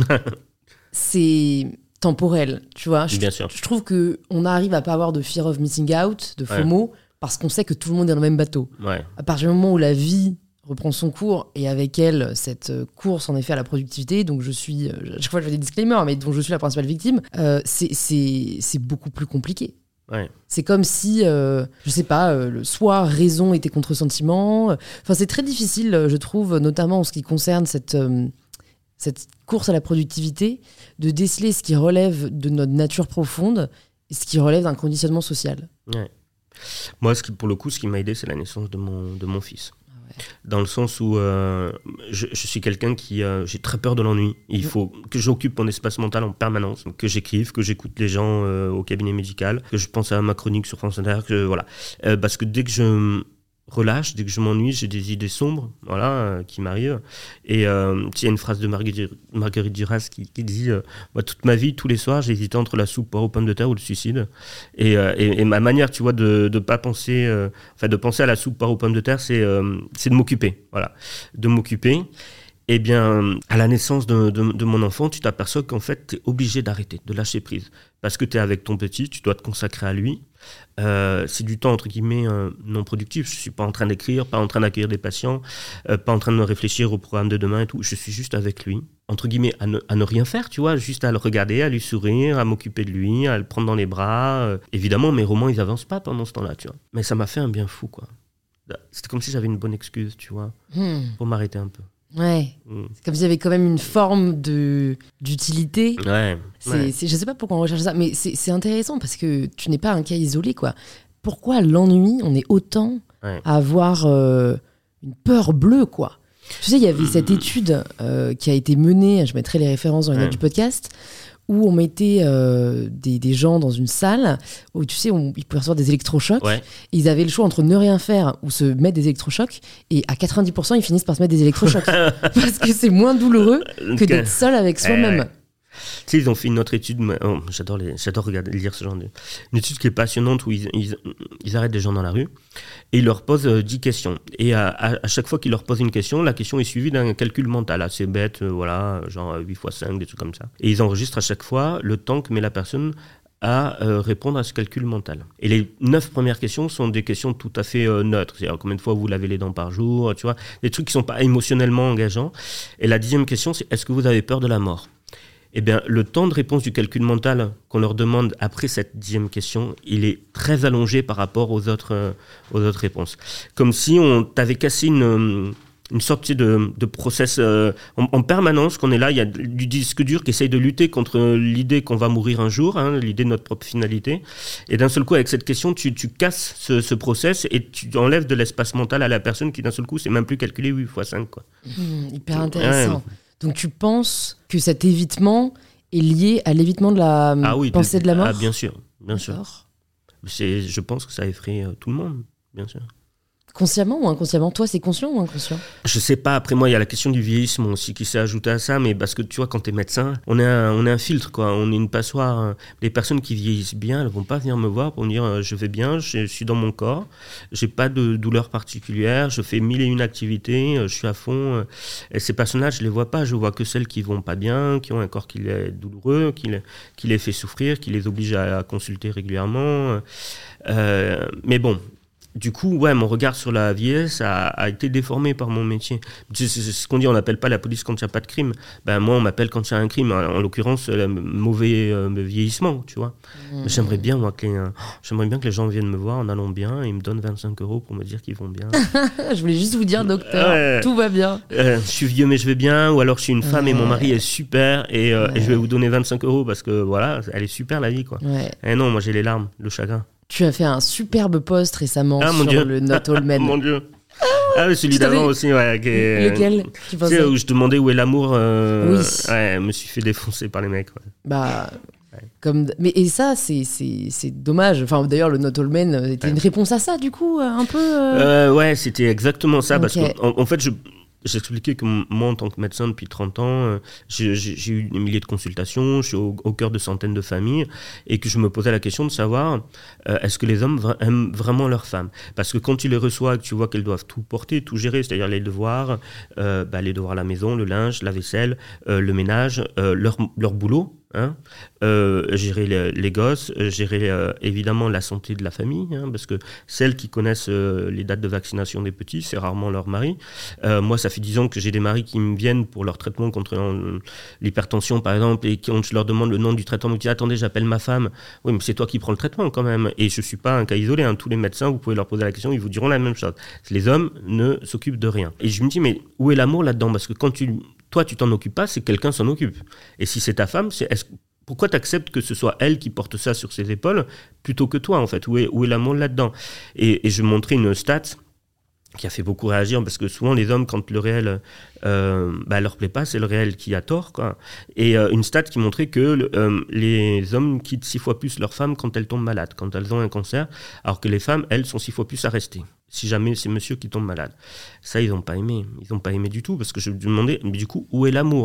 C'est temporel, tu vois. Je, Bien sûr. je trouve qu'on arrive à pas avoir de fear of missing out, de FOMO, parce qu'on sait que tout le monde est dans le même bateau. Ouais, À partir du moment où la vie reprend son cours et avec elle cette euh, course en effet à la productivité, donc je suis, euh, à chaque fois je fais des disclaimers, mais dont je suis la principale victime, euh, c'est, c'est, c'est beaucoup plus compliqué. ouais. C'est comme si, euh, je sais pas, euh, le soit raison était contre sentiment. Enfin, c'est très difficile, euh, je trouve, notamment en ce qui concerne cette, euh, cette course à la productivité, de déceler ce qui relève de notre nature profonde et ce qui relève d'un conditionnement social. Ouais. Moi, ce qui, pour le coup, ce qui m'a aidé, c'est la naissance de mon, de mon fils. Dans le sens où euh, je, je suis quelqu'un qui... Euh, j'ai très peur de l'ennui. Il faut que j'occupe mon espace mental en permanence, que j'écrive, que j'écoute les gens euh, au cabinet médical, que je pense à ma chronique sur France Inter, que, voilà. Euh, parce que dès que je relâche, dès que je m'ennuie, j'ai des idées sombres, voilà, euh, qui m'arrivent. Et euh, il y a une phrase de Marguerite, Marguerite Duras qui, qui dit euh, moi, toute ma vie, tous les soirs, j'ai hésité entre la soupe aux pommes de terre ou le suicide. Et, euh, et, et ma manière, tu vois, de de pas penser, euh, enfin, de penser à la soupe aux pommes de terre, c'est euh, c'est de m'occuper, voilà, de m'occuper. Eh bien, à la naissance de, de, de mon enfant, tu t'aperçois qu'en fait, tu es obligé d'arrêter, de lâcher prise. Parce que tu es avec ton petit, tu dois te consacrer à lui. Euh, c'est du temps, entre guillemets, euh, non productif. Je ne suis pas en train d'écrire, pas en train d'accueillir des patients, euh, pas en train de me réfléchir au programme de demain et tout. Je suis juste avec lui, entre guillemets, à ne, à ne rien faire, tu vois, juste à le regarder, à lui sourire, à m'occuper de lui, à le prendre dans les bras. Euh, évidemment, mes romans, ils n'avancent pas pendant ce temps-là, tu vois. Mais ça m'a fait un bien fou, quoi. C'était comme si j'avais une bonne excuse, tu vois, hmm. pour m'arrêter un peu. Ouais, mmh. C'est comme s'il y avait quand même une forme de, d'utilité. Ouais, c'est, ouais. C'est, je sais pas pourquoi on recherche ça, mais c'est, c'est intéressant parce que tu n'es pas un cas isolé, quoi. Pourquoi l'ennui, on est autant ouais. à avoir euh, une peur bleue, quoi. Tu sais, il y avait mmh. cette étude euh, qui a été menée, je mettrai les références dans les ouais. notes du podcast, où on mettait euh, des, des gens dans une salle où, tu sais, on, ils pouvaient recevoir des électrochocs. Ouais. Ils avaient le choix entre ne rien faire ou se mettre des électrochocs. Et à quatre-vingt-dix pour cent, ils finissent par se mettre des électrochocs. Parce que c'est moins douloureux que d'être seul avec soi-même. Ouais. Tu sais, ils ont fait une autre étude, oh, j'adore, les, j'adore regarder, lire ce genre de... Une étude qui est passionnante où ils, ils, ils arrêtent des gens dans la rue et ils leur posent euh, dix questions. Et à, à, à chaque fois qu'ils leur posent une question, la question est suivie d'un calcul mental assez bête, euh, voilà, genre huit fois cinq, des trucs comme ça. Et ils enregistrent à chaque fois le temps que met la personne à euh, répondre à ce calcul mental. Et les neuf premières questions sont des questions tout à fait euh, neutres. C'est-à-dire combien de fois vous lavez les dents par jour, tu vois, des trucs qui ne sont pas émotionnellement engageants. Et la dixième question, c'est est-ce que vous avez peur de la mort ? Eh bien, le temps de réponse du calcul mental qu'on leur demande après cette dixième question, il est très allongé par rapport aux autres, euh, aux autres réponses. Comme si on t'avait cassé une, une sorte de, de process euh, en, en permanence, qu'on est là, il y a du disque dur qui essaye de lutter contre l'idée qu'on va mourir un jour, hein, l'idée de notre propre finalité. Et d'un seul coup, avec cette question, tu, tu casses ce, ce process et tu enlèves de l'espace mental à la personne qui, d'un seul coup, c'est même plus calculé huit fois cinq, quoi. Mmh, hyper intéressant. Ouais. Donc tu penses que cet évitement est lié à l'évitement de la ah oui, pensée de, de la mort ? Ah bien sûr, bien D'accord. sûr. C'est, je pense que ça effraie tout le monde, bien sûr. Consciemment ou inconsciemment ? Toi, c'est conscient ou inconscient ? Je sais pas. Après moi, il y a la question du vieillissement aussi qui s'est ajoutée à ça, mais parce que tu vois, quand t'es médecin, on est un, on est un filtre, quoi. On est une passoire. Les personnes qui vieillissent bien, elles vont pas venir me voir pour me dire euh, je vais bien, je suis dans mon corps, j'ai pas de douleur particulière, je fais mille et une activités, je suis à fond. Et ces personnes-là, je les vois pas. Je vois que celles qui vont pas bien, qui ont un corps qui est douloureux, qui les, qui les fait souffrir, qui les oblige à, à consulter régulièrement. Euh, mais bon. Du coup, ouais, mon regard sur la vieillesse a, a été déformé par mon métier. C'est, c'est, c'est ce qu'on dit, on n'appelle pas la police quand il n'y a pas de crime. Ben, moi, on m'appelle quand il y a un crime, en, en l'occurrence, le mauvais euh, vieillissement, tu vois. Mmh. J'aimerais bien, moi, que les, euh, j'aimerais bien que les gens viennent me voir en allant bien et ils me donnent vingt-cinq euros pour me dire qu'ils vont bien. Je voulais juste vous dire, docteur, euh, tout va bien. Euh, je suis vieux, mais je vais bien. Ou alors, je suis une femme ouais. et mon mari est super et, euh, ouais. et je vais vous donner vingt-cinq euros parce que, voilà, elle est super, la vie, quoi. Ouais. Et non, moi, j'ai les larmes, le chagrin. Tu as fait un superbe post récemment ah, sur Dieu. le Not All Men. Mon Dieu. Ah oui, celui d'avant aussi, ouais. Qui est, lequel tu pensais sais, où je demandais où est l'amour. Euh, oui. Ouais, je me suis fait défoncer par les mecs. Ouais. Bah, ouais. comme. Mais et ça, c'est c'est c'est dommage. Enfin, d'ailleurs, le Not All Men était ouais. une réponse à ça, du coup, un peu. Euh... Euh, ouais, c'était exactement ça, okay. parce qu'en en fait, je. J'expliquais que moi, en tant que médecin depuis trente ans, euh, j'ai, j'ai eu des milliers de consultations, je suis au, au cœur de centaines de familles, et que je me posais la question de savoir euh, est-ce que les hommes vra- aiment vraiment leurs femmes ? Parce que quand tu les reçois, que tu vois qu'elles doivent tout porter, tout gérer, c'est-à-dire les devoirs, euh, bah, les devoirs à la maison, le linge, la vaisselle, euh, le ménage, euh, leur, leur boulot, hein, euh, gérer les, les gosses, gérer euh, évidemment la santé de la famille, hein, parce que celles qui connaissent euh, les dates de vaccination des petits, c'est rarement leur mari. Euh, moi, ça fait dix ans que j'ai des maris qui me viennent pour leur traitement contre euh, l'hypertension, par exemple, et quand je leur demande le nom du traitement, ils me disent « Attendez, j'appelle ma femme. » Oui, mais c'est toi qui prends le traitement quand même. Et je ne suis pas un cas isolé. Hein. Tous les médecins, vous pouvez leur poser la question, ils vous diront la même chose. Les hommes ne s'occupent de rien. Et je me dis « Mais où est l'amour là-dedans ?» Parce que quand tu, toi, tu t'en occupes pas, c'est que quelqu'un s'en occupe. Et si c'est ta femme, c'est est-ce, pourquoi tu acceptes que ce soit elle qui porte ça sur ses épaules plutôt que toi, en fait ? Où est, où est l'amour là-dedans ? et, et je montrais une stat qui a fait beaucoup réagir, parce que souvent les hommes, quand le réel euh, bah, leur plaît pas, c'est le réel qui a tort, quoi. Et euh, une stat qui montrait que le, euh, les hommes quittent six fois plus leurs femmes quand elles tombent malades, quand elles ont un cancer, alors que les femmes, elles, sont six fois plus à rester, si jamais c'est monsieur qui tombe malade. Ça, ils n'ont pas aimé, ils n'ont pas aimé du tout, parce que je me demandais, mais du coup, où est l'amour, en fait ?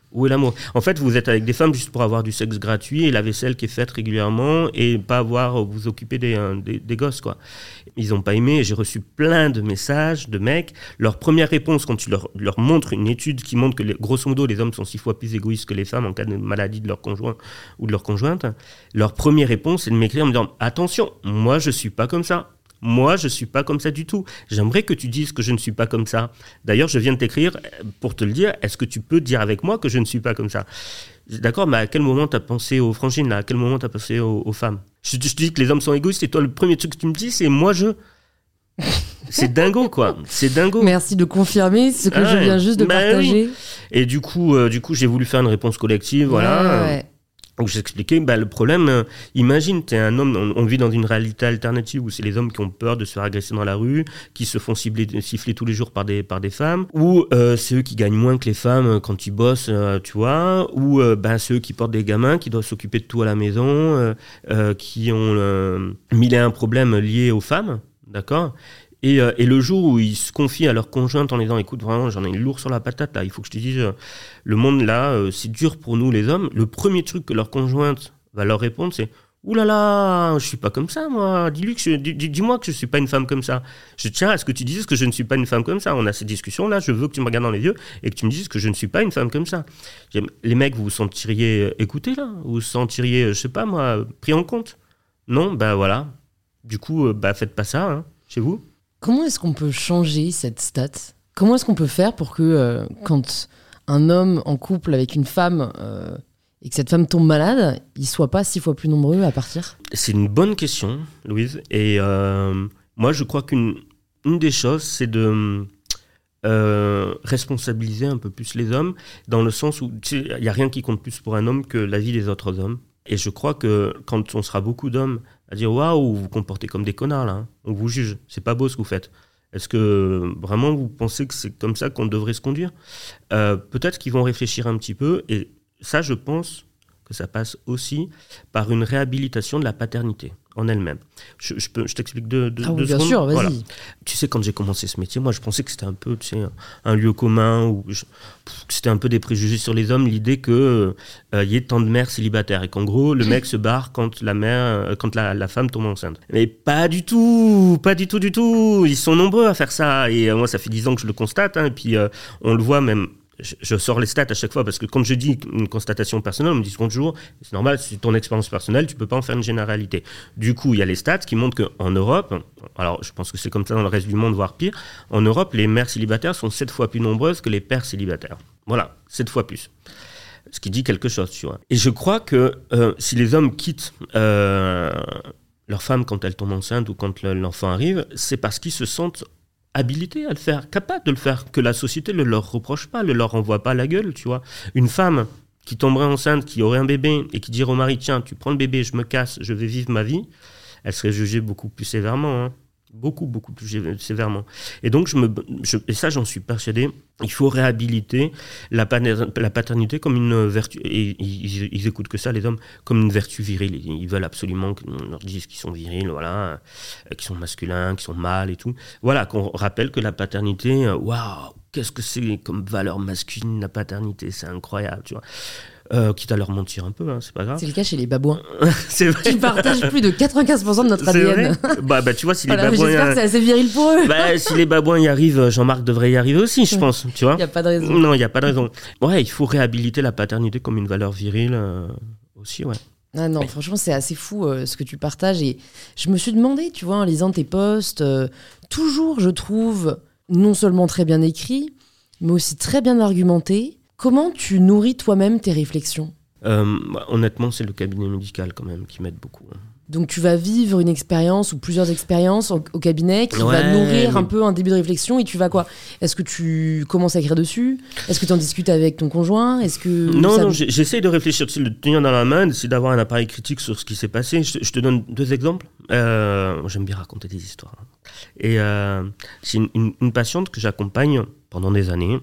Où est l'amour ? En fait, vous êtes avec des femmes juste pour avoir du sexe gratuit et la vaisselle qui est faite régulièrement et pas avoir vous occuper des, euh, des, des gosses, quoi. Ils n'ont pas aimé. J'ai reçu plein de messages de mecs. Leur première réponse, quand tu leur, leur montres une étude qui montre que, les, grosso modo, les hommes sont six fois plus égoïstes que les femmes en cas de maladie de leur conjoint ou de leur conjointe, leur première réponse, c'est de m'écrire en me disant « Attention, moi, je ne suis pas comme ça. Moi, je ne suis pas comme ça du tout. J'aimerais que tu dises que je ne suis pas comme ça. D'ailleurs, je viens de t'écrire pour te le dire. Est-ce que tu peux dire avec moi que je ne suis pas comme ça ?» D'accord, mais à quel moment tu as pensé aux frangines, là ? À quel moment tu as pensé aux, aux femmes ? je, je te dis que les hommes sont égoïstes et toi, le premier truc que tu me dis, c'est « moi, je… » C'est dingo, quoi. C'est dingo. Merci de confirmer ce que ah, je viens juste de bah partager. Oui. Et du coup, euh, du coup, j'ai voulu faire une réponse collective, voilà. Ouais, ouais. Où j'expliquais, bah, le problème, euh, imagine, t'es un homme, on, on vit dans une réalité alternative où c'est les hommes qui ont peur de se faire agresser dans la rue, qui se font cibler, siffler tous les jours par des, par des femmes, ou euh, c'est eux qui gagnent moins que les femmes quand ils bossent, euh, tu vois, ou euh, bah, c'est eux qui portent des gamins, qui doivent s'occuper de tout à la maison, euh, euh, qui ont euh, mille et un problèmes liés aux femmes, d'accord ? Et, euh, et le jour où ils se confient à leur conjointe en disant « Écoute, vraiment, j'en ai une lourde sur la patate, là, il faut que je te dise, euh, le monde, là, euh, c'est dur pour nous, les hommes. » Le premier truc que leur conjointe va leur répondre, c'est « Ouh là là, je suis pas comme ça, moi. Dis-lui que je, dis, dis-moi que je suis pas une femme comme ça. Je tiens à ce que tu dises que je ne suis pas une femme comme ça. On a cette discussion-là, je veux que tu me regardes dans les yeux et que tu me dises que je ne suis pas une femme comme ça. » Les mecs, vous vous sentiriez écoutés, là ? Vous vous sentiriez, je sais pas, moi, pris en compte ? Non, ben voilà. Du coup, euh, bah, faites pas ça, hein, chez vous. Comment est-ce qu'on peut changer cette stat ? Comment est-ce qu'on peut faire pour que euh, quand un homme en couple avec une femme euh, et que cette femme tombe malade, ils ne soient pas six fois plus nombreux à partir ? C'est une bonne question, Louise. Et euh, moi, je crois qu'une une des choses, c'est de euh, responsabiliser un peu plus les hommes, dans le sens où il n'y a rien qui compte plus pour un homme que la vie des autres hommes. Et je crois que quand on sera beaucoup d'hommes à dire « Waouh, vous vous comportez comme des connards, là, hein. On vous juge, c'est pas beau ce que vous faites. Est-ce que vraiment vous pensez que c'est comme ça qu'on devrait se conduire ?» euh, Peut-être qu'ils vont réfléchir un petit peu. Et ça, je pense que ça passe aussi par une réhabilitation de la paternité en elle-même. Je, je, peux, je t'explique deux, deux, ah oui, deux bien secondes. sûr, vas-y. Voilà. Tu sais, quand j'ai commencé ce métier, moi, je pensais que c'était un peu, tu sais, un lieu commun, où je, que c'était un peu des préjugés sur les hommes, l'idée qu'il euh, y ait tant de mères célibataires et qu'en gros, le mec se barre quand la mère, quand la, la femme tombe enceinte. Mais pas du tout, pas du tout, du tout. Ils sont nombreux à faire ça. Et euh, moi, ça fait dix ans que je le constate. Hein, et puis, euh, on le voit même. Je sors les stats à chaque fois parce que quand je dis une constatation personnelle, on me dit toujours, c'est normal, c'est ton expérience personnelle, tu peux pas en faire une généralité. Du coup, il y a les stats qui montrent qu'en Europe, alors je pense que c'est comme ça dans le reste du monde, voire pire, en Europe, les mères célibataires sont sept fois plus nombreuses que les pères célibataires. Voilà, sept fois plus. Ce qui dit quelque chose, tu vois. Et je crois que euh, si les hommes quittent euh, leur femme quand elle tombe enceinte ou quand le, l'enfant arrive, c'est parce qu'ils se sentent habilités à le faire, capables de le faire, que la société ne leur reproche pas, ne leur renvoie pas la gueule, tu vois. Une femme qui tomberait enceinte, qui aurait un bébé et qui dirait au mari, tiens, tu prends le bébé, je me casse, je vais vivre ma vie, elle serait jugée beaucoup plus sévèrement, hein. Beaucoup, beaucoup plus sévèrement. Et donc, je me, je, et ça, j'en suis persuadé, il faut réhabiliter la, la paternité comme une vertu. Et ils, ils écoutent que ça, les hommes, comme une vertu virile. Ils veulent absolument qu'on leur dise qu'ils sont virils, voilà, qu'ils sont masculins, qu'ils sont mâles et tout. Voilà, qu'on rappelle que la paternité, waouh, qu'est-ce que c'est comme valeur masculine, la paternité, c'est incroyable, tu vois. Euh, quitte à leur mentir un peu, hein, c'est pas grave. C'est le cas chez les babouins. C'est vrai. Qui partagent plus de quatre-vingt-quinze pour cent de notre c'est A D N. Vrai bah, bah, tu vois, si voilà, les babouins. J'espère a... que c'est assez viril pour eux. Bah, si les babouins y arrivent, Jean-Marc devrait y arriver aussi, je pense. Tu vois. Il n'y a pas de raison. Non, il n'y a pas de raison. Ouais, il faut réhabiliter la paternité comme une valeur virile euh, aussi, ouais. Ah non, franchement, c'est assez fou euh, ce que tu partages. Et je me suis demandé, tu vois, en lisant tes posts, euh, toujours, je trouve, non seulement très bien écrit, mais aussi très bien argumenté. Comment tu nourris toi-même tes réflexions ? Euh, bah, honnêtement, c'est le cabinet médical quand même qui m'aide beaucoup. Hein. Donc tu vas vivre une expérience ou plusieurs expériences au, au cabinet qui ouais, va nourrir mais... un peu un début de réflexion et tu vas quoi ? Est-ce que tu commences à écrire dessus ? Est-ce que tu en discutes avec ton conjoint ? Est-ce que Non, ça... non, j'essaye de réfléchir, de le tenir dans la main, d'essayer d'avoir un appareil critique sur ce qui s'est passé. Je te, je te donne deux exemples. Euh, j'aime bien raconter des histoires. Et euh, c'est une, une, une patiente que j'accompagne pendant des années.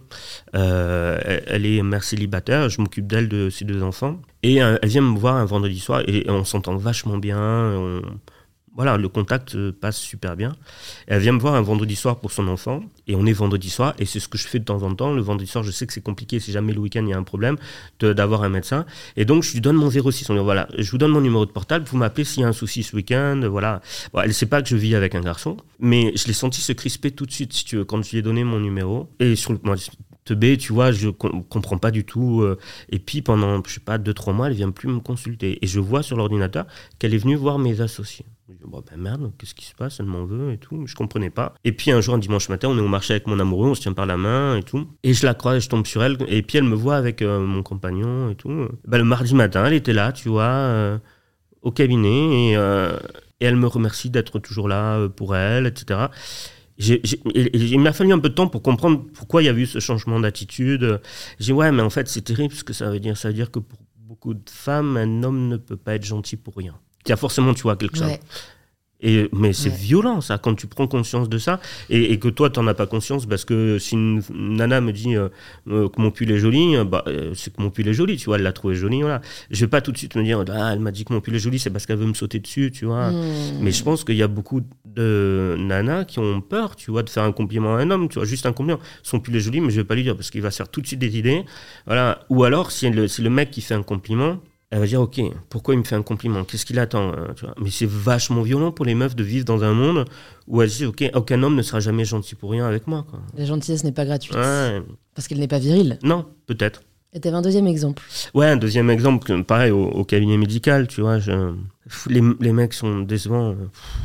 Euh, elle, elle est mère célibataire, je m'occupe d'elle, de ses deux enfants. Et euh, elle vient me voir un vendredi soir et on s'entend vachement bien. On, voilà, le contact euh, passe super bien. Et elle vient me voir un vendredi soir pour son enfant, et on est vendredi soir, et c'est ce que je fais de temps en temps. Le vendredi soir, je sais que c'est compliqué, si jamais le week-end il y a un problème, de, d'avoir un médecin. Et donc, je lui donne mon zéro six. On dit, voilà, je vous donne mon numéro de portable, vous m'appelez s'il y a un souci ce week-end. Voilà. Bon, elle ne sait pas que je vis avec un garçon, mais je l'ai senti se crisper tout de suite, si tu veux, quand je lui ai donné mon numéro. Et sur le moi, teubé, tu vois, je com- comprends pas du tout. Euh, et puis, pendant, je sais pas, deux, trois mois, elle vient plus me consulter. Et je vois sur l'ordinateur qu'elle est venue voir mes associés. Je dis, bon, ben merde, qu'est-ce qui se passe? Elle m'en veut et tout. Je comprenais pas. Et puis un jour, un dimanche matin, on est au marché avec mon amoureux, on se tient par la main et tout. Et je la croise, je tombe sur elle. Et puis elle me voit avec euh, mon compagnon et tout. Ben, le mardi matin, elle était là, tu vois, euh, au cabinet. Et, euh, et elle me remercie d'être toujours là euh, pour elle, et cetera. J'ai, j'ai, il m'a fallu un peu de temps pour comprendre pourquoi il y a eu ce changement d'attitude. J'ai dit, ouais, mais en fait, c'est terrible ce que ça veut dire. Ça veut dire que pour beaucoup de femmes, un homme ne peut pas être gentil pour rien. Il y a forcément, tu vois, quelque chose. Ouais. Et, mais c'est Ouais. violent, ça, quand tu prends conscience de ça, et, et que toi, tu n'en as pas conscience, parce que si une nana me dit euh, euh, que mon pull est joli, euh, bah, euh, c'est que mon pull est joli, tu vois, elle l'a trouvé joli, voilà. Je vais pas tout de suite me dire, ah, elle m'a dit que mon pull est joli, c'est parce qu'elle veut me sauter dessus, tu vois. Mmh. Mais je pense qu'il y a beaucoup de nanas qui ont peur, tu vois, de faire un compliment à un homme, tu vois, juste un compliment. Son pull est joli, mais je vais pas lui dire, parce qu'il va se faire tout de suite des idées, voilà. Ou alors, si le, si le mec qui fait un compliment, elle va dire, ok, pourquoi il me fait un compliment? Qu'est-ce qu'il attend, hein, tu vois? Mais c'est vachement violent pour les meufs de vivre dans un monde où elles disent, ok, aucun homme ne sera jamais gentil pour rien avec moi, quoi. La gentillesse n'est pas gratuite. Ouais. Parce qu'elle n'est pas virile. Non, peut-être. Et t'avais un deuxième exemple. Ouais, un deuxième exemple, que, pareil, au, au cabinet médical, tu vois, je, les, les mecs sont décevants.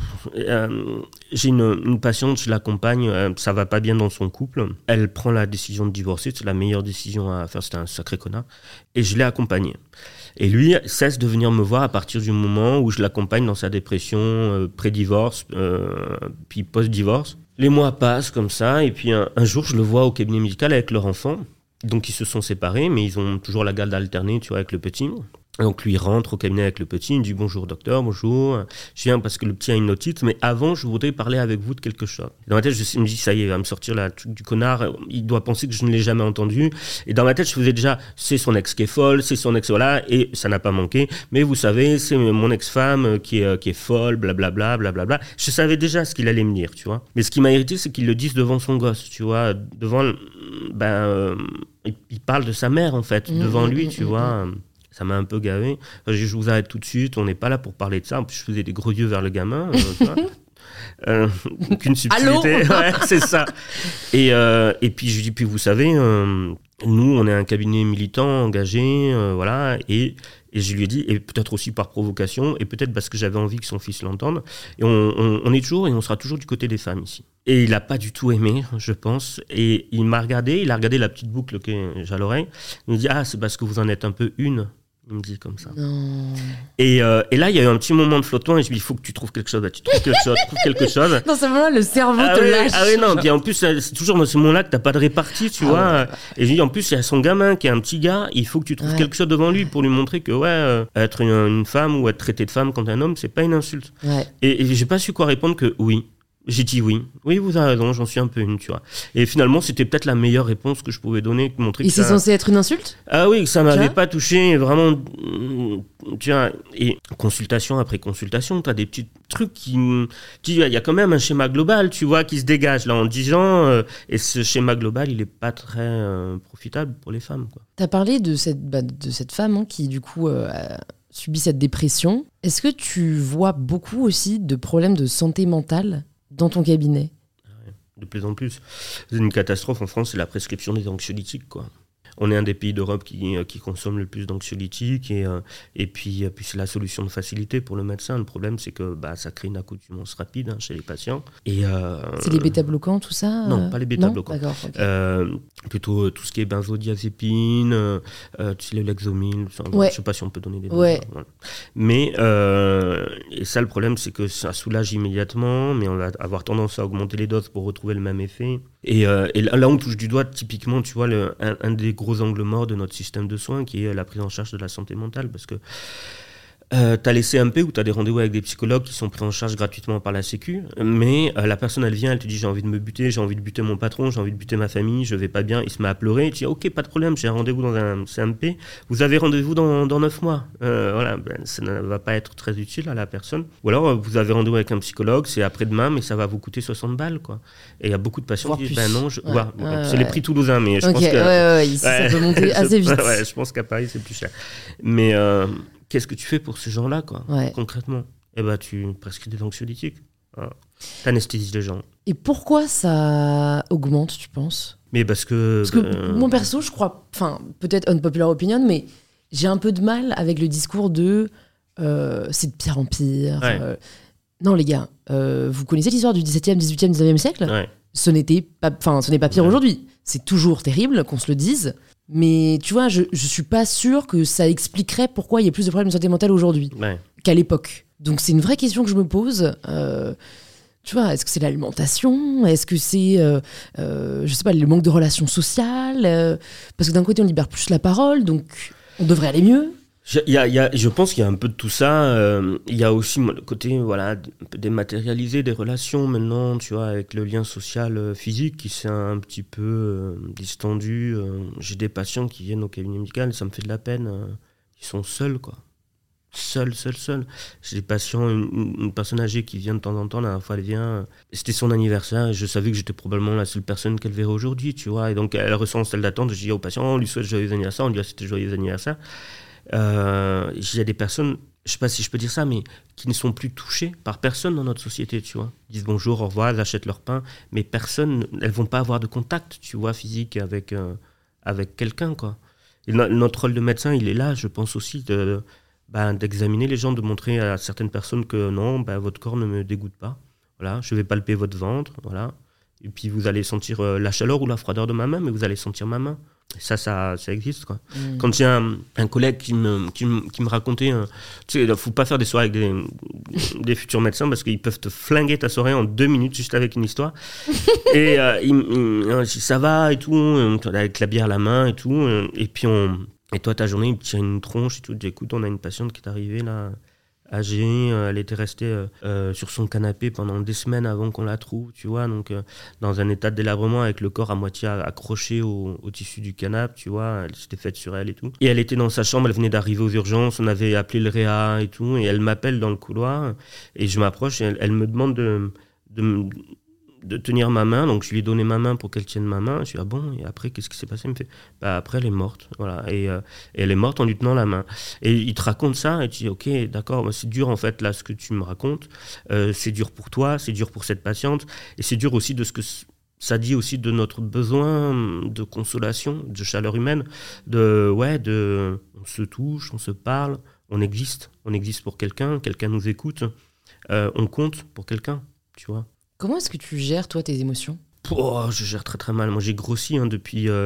Euh, j'ai une, une patiente, je l'accompagne, euh, ça va pas bien dans son couple. Elle prend la décision de divorcer, c'est la meilleure décision à faire, c'était un sacré connard. Et je l'ai accompagnée. Et lui cesse de venir me voir à partir du moment où je l'accompagne dans sa dépression euh, pré-divorce, euh, puis post-divorce. Les mois passent comme ça, et puis un, un jour, je le vois au cabinet médical avec leur enfant. Donc ils se sont séparés, mais ils ont toujours la garde alternée, tu vois, avec le petit. Donc lui rentre au cabinet avec le petit, il me dit bonjour docteur, bonjour, je viens parce que le petit a une otite, mais avant je voudrais parler avec vous de quelque chose. Dans ma tête je me dis ça y est, il va me sortir la truc du connard, il doit penser que je ne l'ai jamais entendu, et dans ma tête je faisais déjà c'est son ex qui est folle, c'est son ex voilà, et ça n'a pas manqué, mais vous savez c'est mon ex-femme qui est, qui est folle, blablabla, blablabla. Je savais déjà ce qu'il allait me dire, tu vois. Mais ce qui m'a irrité c'est qu'il le dise devant son gosse, tu vois, devant, ben, euh, il, il parle de sa mère en fait, Mmh, devant mmh, lui, mmh, tu mmh, vois. Ça m'a un peu gavé. Enfin, je vous arrête tout de suite, on n'est pas là pour parler de ça. En plus, je faisais des gros yeux vers le gamin. Euh, tu vois. Euh, aucune subtilité. Ouais, c'est ça. Et, euh, et puis, je lui dis, puis vous savez, euh, nous, on est un cabinet militant, engagé, euh, voilà. Et, et je lui ai dit, et peut-être aussi par provocation, et peut-être parce que j'avais envie que son fils l'entende. Et on, on, on est toujours, et on sera toujours du côté des femmes ici. Et il n'a pas du tout aimé, je pense. Et il m'a regardé, il a regardé la petite boucle que j'ai à l'oreille. Il me dit, ah, c'est parce que vous en êtes un peu une. Il me dit comme ça. Non. Et, euh, et là, il y a eu un petit moment de flottement et je me dis, il faut que tu trouves quelque chose. Bah, tu trouves quelque chose, trouve quelque chose. Dans ce moment-là, le cerveau Ah te oui, lâche. ah oui, non. Puis en plus, c'est toujours dans ce moment-là que t'as pas de répartie, tu Ah vois. ouais. Et je dis, en plus, il y a son gamin qui est un petit gars. Il faut que tu trouves Ouais. quelque chose devant lui pour lui montrer que, ouais, euh, être une, une femme ou être traité de femme quand t'es un homme, c'est pas une insulte. Ouais. Et, et j'ai pas su quoi répondre que oui. J'ai dit oui. Oui, vous avez raison, j'en suis un peu une, tu vois. Et finalement, c'était peut-être la meilleure réponse que je pouvais donner, montrer Et que c'est ça... censé être une insulte? Ah oui, que ça Tu m'avait vois pas touché, vraiment, tu vois, et consultation après consultation, t'as des petits trucs qui, tu vois, il y a quand même un schéma global, tu vois, qui se dégage là en dix ans, euh, et ce schéma global, il est pas très euh, profitable pour les femmes, quoi. T'as parlé de cette, bah, de cette femme hein, qui, du coup, euh, a subi cette dépression. Est-ce que tu vois beaucoup aussi de problèmes de santé mentale dans ton cabinet? De plus en plus. C'est une catastrophe en France, c'est la prescription des anxiolytiques, quoi. On est un des pays d'Europe qui, qui consomme le plus d'anxiolytiques et, euh, et puis, puis c'est la solution de facilité pour le médecin. Le problème, c'est que bah, ça crée une accoutumance rapide hein, chez les patients. Et, euh, C'est les bêta-bloquants, tout ça? Non, pas les bêta-bloquants. Non, d'accord, ok. Euh, plutôt euh, tout ce qui est benzodiazépine, euh, euh, tu sais, le Lexomil, enfin, Ouais. je sais pas si on peut donner des noms. Ouais. Voilà. Mais, euh, et ça, le problème, c'est que ça soulage immédiatement, mais on va avoir tendance à augmenter les doses pour retrouver le même effet. Et, euh, et là, on touche du doigt, typiquement, tu vois, le, un, un des gros angles morts de notre système de soins, qui est la prise en charge de la santé mentale, parce que Euh, t'as les C M P où t'as des rendez-vous avec des psychologues qui sont pris en charge gratuitement par la Sécu, mais euh, la personne elle vient, elle te dit j'ai envie de me buter, j'ai envie de buter mon patron, j'ai envie de buter ma famille, je vais pas bien, il se met à pleurer, tu dis ok pas de problème, j'ai un rendez-vous dans un C M P, vous avez rendez-vous dans, dans neuf mois, euh, voilà, ben, ça ne va pas être très utile à la personne, ou alors euh, vous avez rendez-vous avec un psychologue, c'est après-demain, mais ça va vous coûter soixante balles quoi, et il y a beaucoup de patients Voire qui disent plus. ben non, je... Ouais. ouais, Ouais, c'est ouais. les prix toulousains, mais je Ok, pense que ouais, ouais, ouais, ici ouais, ça peut monter je- assez vite. ouais, je pense qu'à Paris c'est plus cher, mais euh, qu'est-ce que tu fais pour ces gens-là, quoi, Ouais. concrètement? Eh ben, tu prescris des anxiolytiques. Voilà. T'anesthésies les gens. Et pourquoi ça augmente, tu penses? Mais parce que... Parce que euh, moi perso, je crois, enfin peut-être unpopular opinion, mais j'ai un peu de mal avec le discours de euh, c'est de pire en pire. Ouais. euh, non les gars, euh, vous connaissez l'histoire du dix-septième, dix-huitième, dix-neuvième siècle? Ouais. Ce n'était pas, enfin ce n'est pas pire Ouais. aujourd'hui. C'est toujours terrible qu'on se le dise, mais tu vois, je je suis pas sûre que ça expliquerait pourquoi il y a plus de problèmes de santé mentale aujourd'hui Ouais. qu'à l'époque. Donc c'est une vraie question que je me pose. Euh, tu vois, est-ce que c'est l'alimentation? Est-ce que c'est, euh, euh, je sais pas, le manque de relations sociales? Euh, Parce que d'un côté, on libère plus la parole, donc on devrait aller mieux. Je, il y a, il y a, je pense qu'il y a un peu de tout ça. euh, Il y a aussi moi, le côté voilà, un peu dématérialisé des relations maintenant, tu vois, avec le lien social euh, physique qui s'est un, un petit peu euh, distendu. euh. J'ai des patients qui viennent au cabinet médical, ça me fait de la peine. euh, Ils sont seuls, quoi. Seul, seul, seul. J'ai des patients, une, une personne âgée qui vient de temps en temps, la dernière fois elle vient, c'était son anniversaire et je savais que j'étais probablement la seule personne qu'elle verrait aujourd'hui, tu vois. Et donc elle ressent en salle d'attente, je dis au patient, on lui souhaite joyeux anniversaire, on lui dit ah, c'était joyeux anniversaire. Euh, il y a des personnes, je sais pas si je peux dire ça, mais qui ne sont plus touchées par personne dans notre société, tu vois. Ils disent bonjour, au revoir, elles achètent leur pain, mais personne, elles vont pas avoir de contact, tu vois, physique avec, euh, avec quelqu'un, quoi. Et no- notre rôle de médecin, il est là, je pense aussi, de... Ben, d'examiner les gens, de montrer à certaines personnes que non, ben, votre corps ne me dégoûte pas. Voilà, je vais palper votre ventre, voilà. Et puis vous allez sentir euh, la chaleur ou la froideur de ma main, mais vous allez sentir ma main. Et ça, ça, ça existe, quoi. Mm. Quand j'ai un, un collègue qui me, qui me, qui me racontait, euh, tu sais, il ne faut pas faire des soirées avec des, des futurs médecins parce qu'ils peuvent te flinguer ta soirée en deux minutes juste avec une histoire. Et euh, il, il, il, ça va et tout, euh, avec la bière à la main et tout. euh, Et puis on... Et toi, ta journée, il te tire une tronche et tout. Tu dis, écoute, on a une patiente qui est arrivée là, âgée. euh, Elle était restée euh, euh, sur son canapé pendant des semaines avant qu'on la trouve, tu vois. Donc, euh, dans un état de délabrement avec le corps à moitié accroché au, au tissu du canapé, tu vois. Elle s'était faite sur elle et tout. Et elle était dans sa chambre, elle venait d'arriver aux urgences. On avait appelé le réa et tout. Et elle m'appelle dans le couloir. Et je m'approche et elle, elle me demande de... de de tenir ma main, donc je lui ai donné ma main pour qu'elle tienne ma main. Je lui ai dit, ah bon, et après, qu'est-ce qui s'est passé? Il me fait, bah après, elle est morte, voilà, et, euh, et elle est morte en lui tenant la main. Et il te raconte ça, et tu dis, ok, d'accord, bah, c'est dur en fait, là, ce que tu me racontes, euh, c'est dur pour toi, c'est dur pour cette patiente, et c'est dur aussi de ce que ça dit aussi de notre besoin de consolation, de chaleur humaine, de, ouais, de, on se touche, on se parle, on existe, on existe pour quelqu'un, quelqu'un nous écoute, euh, on compte pour quelqu'un, tu vois. Comment est-ce que tu gères, toi, tes émotions? Oh, je gère très très mal. Moi, j'ai grossi hein, depuis... Euh,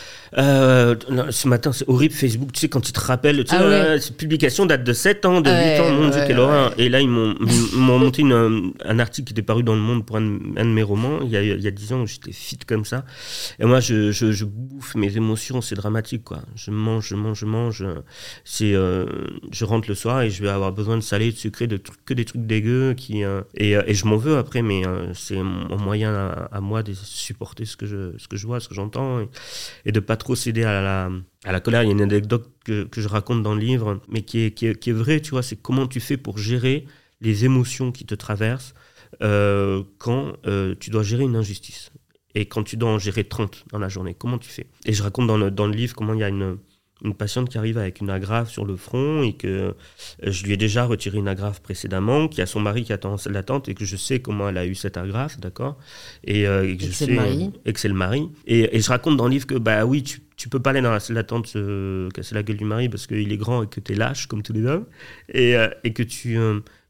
euh, ce matin, c'est horrible, Facebook, tu sais, quand ils te rappellent, tu sais, Ah ouais. euh, cette publication date de sept ans, de Ouais, huit ans, mon Dieu, ouais, quelle ouais. horreur. Et là, ils m'ont, ils m'ont monté une, un article qui était paru dans Le Monde pour un, un de mes romans, il y a, il y a dix ans, où j'étais fit comme ça. Et moi, je, je, je bouffe mes émotions, c'est dramatique, quoi. Je mange, je mange, je mange. C'est, euh, je rentre le soir et je vais avoir besoin de salé, de sucré, de trucs, que des trucs dégueux. Qui, euh, et, et je m'en veux après, mais euh, c'est mon moyen à, à moi de supporter ce que je, ce que je vois, ce que j'entends, et, et de pas trop céder à la, à la colère. Il y a une anecdote que, que je raconte dans le livre, mais qui est, qui est, qui est vraie, tu vois, c'est comment tu fais pour gérer les émotions qui te traversent euh, quand euh, tu dois gérer une injustice. Et quand tu dois en gérer trente dans la journée, comment tu fais? Et je raconte dans le, dans le livre comment il y a une, une patiente qui arrive avec une agrafe sur le front et que euh, je lui ai déjà retiré une agrafe précédemment, qui a son mari qui attend en salle d'attente et que je sais comment elle a eu cette agrafe, d'accord? Et, euh, et que Et je que c'est sais, le mari. et que c'est le mari. Et, et je raconte dans le livre que, bah oui, tu, tu peux pas aller dans la salle d'attente euh, casser la gueule du mari parce qu'il est grand et que t'es lâche comme tous les hommes et, euh, et que tu... Euh,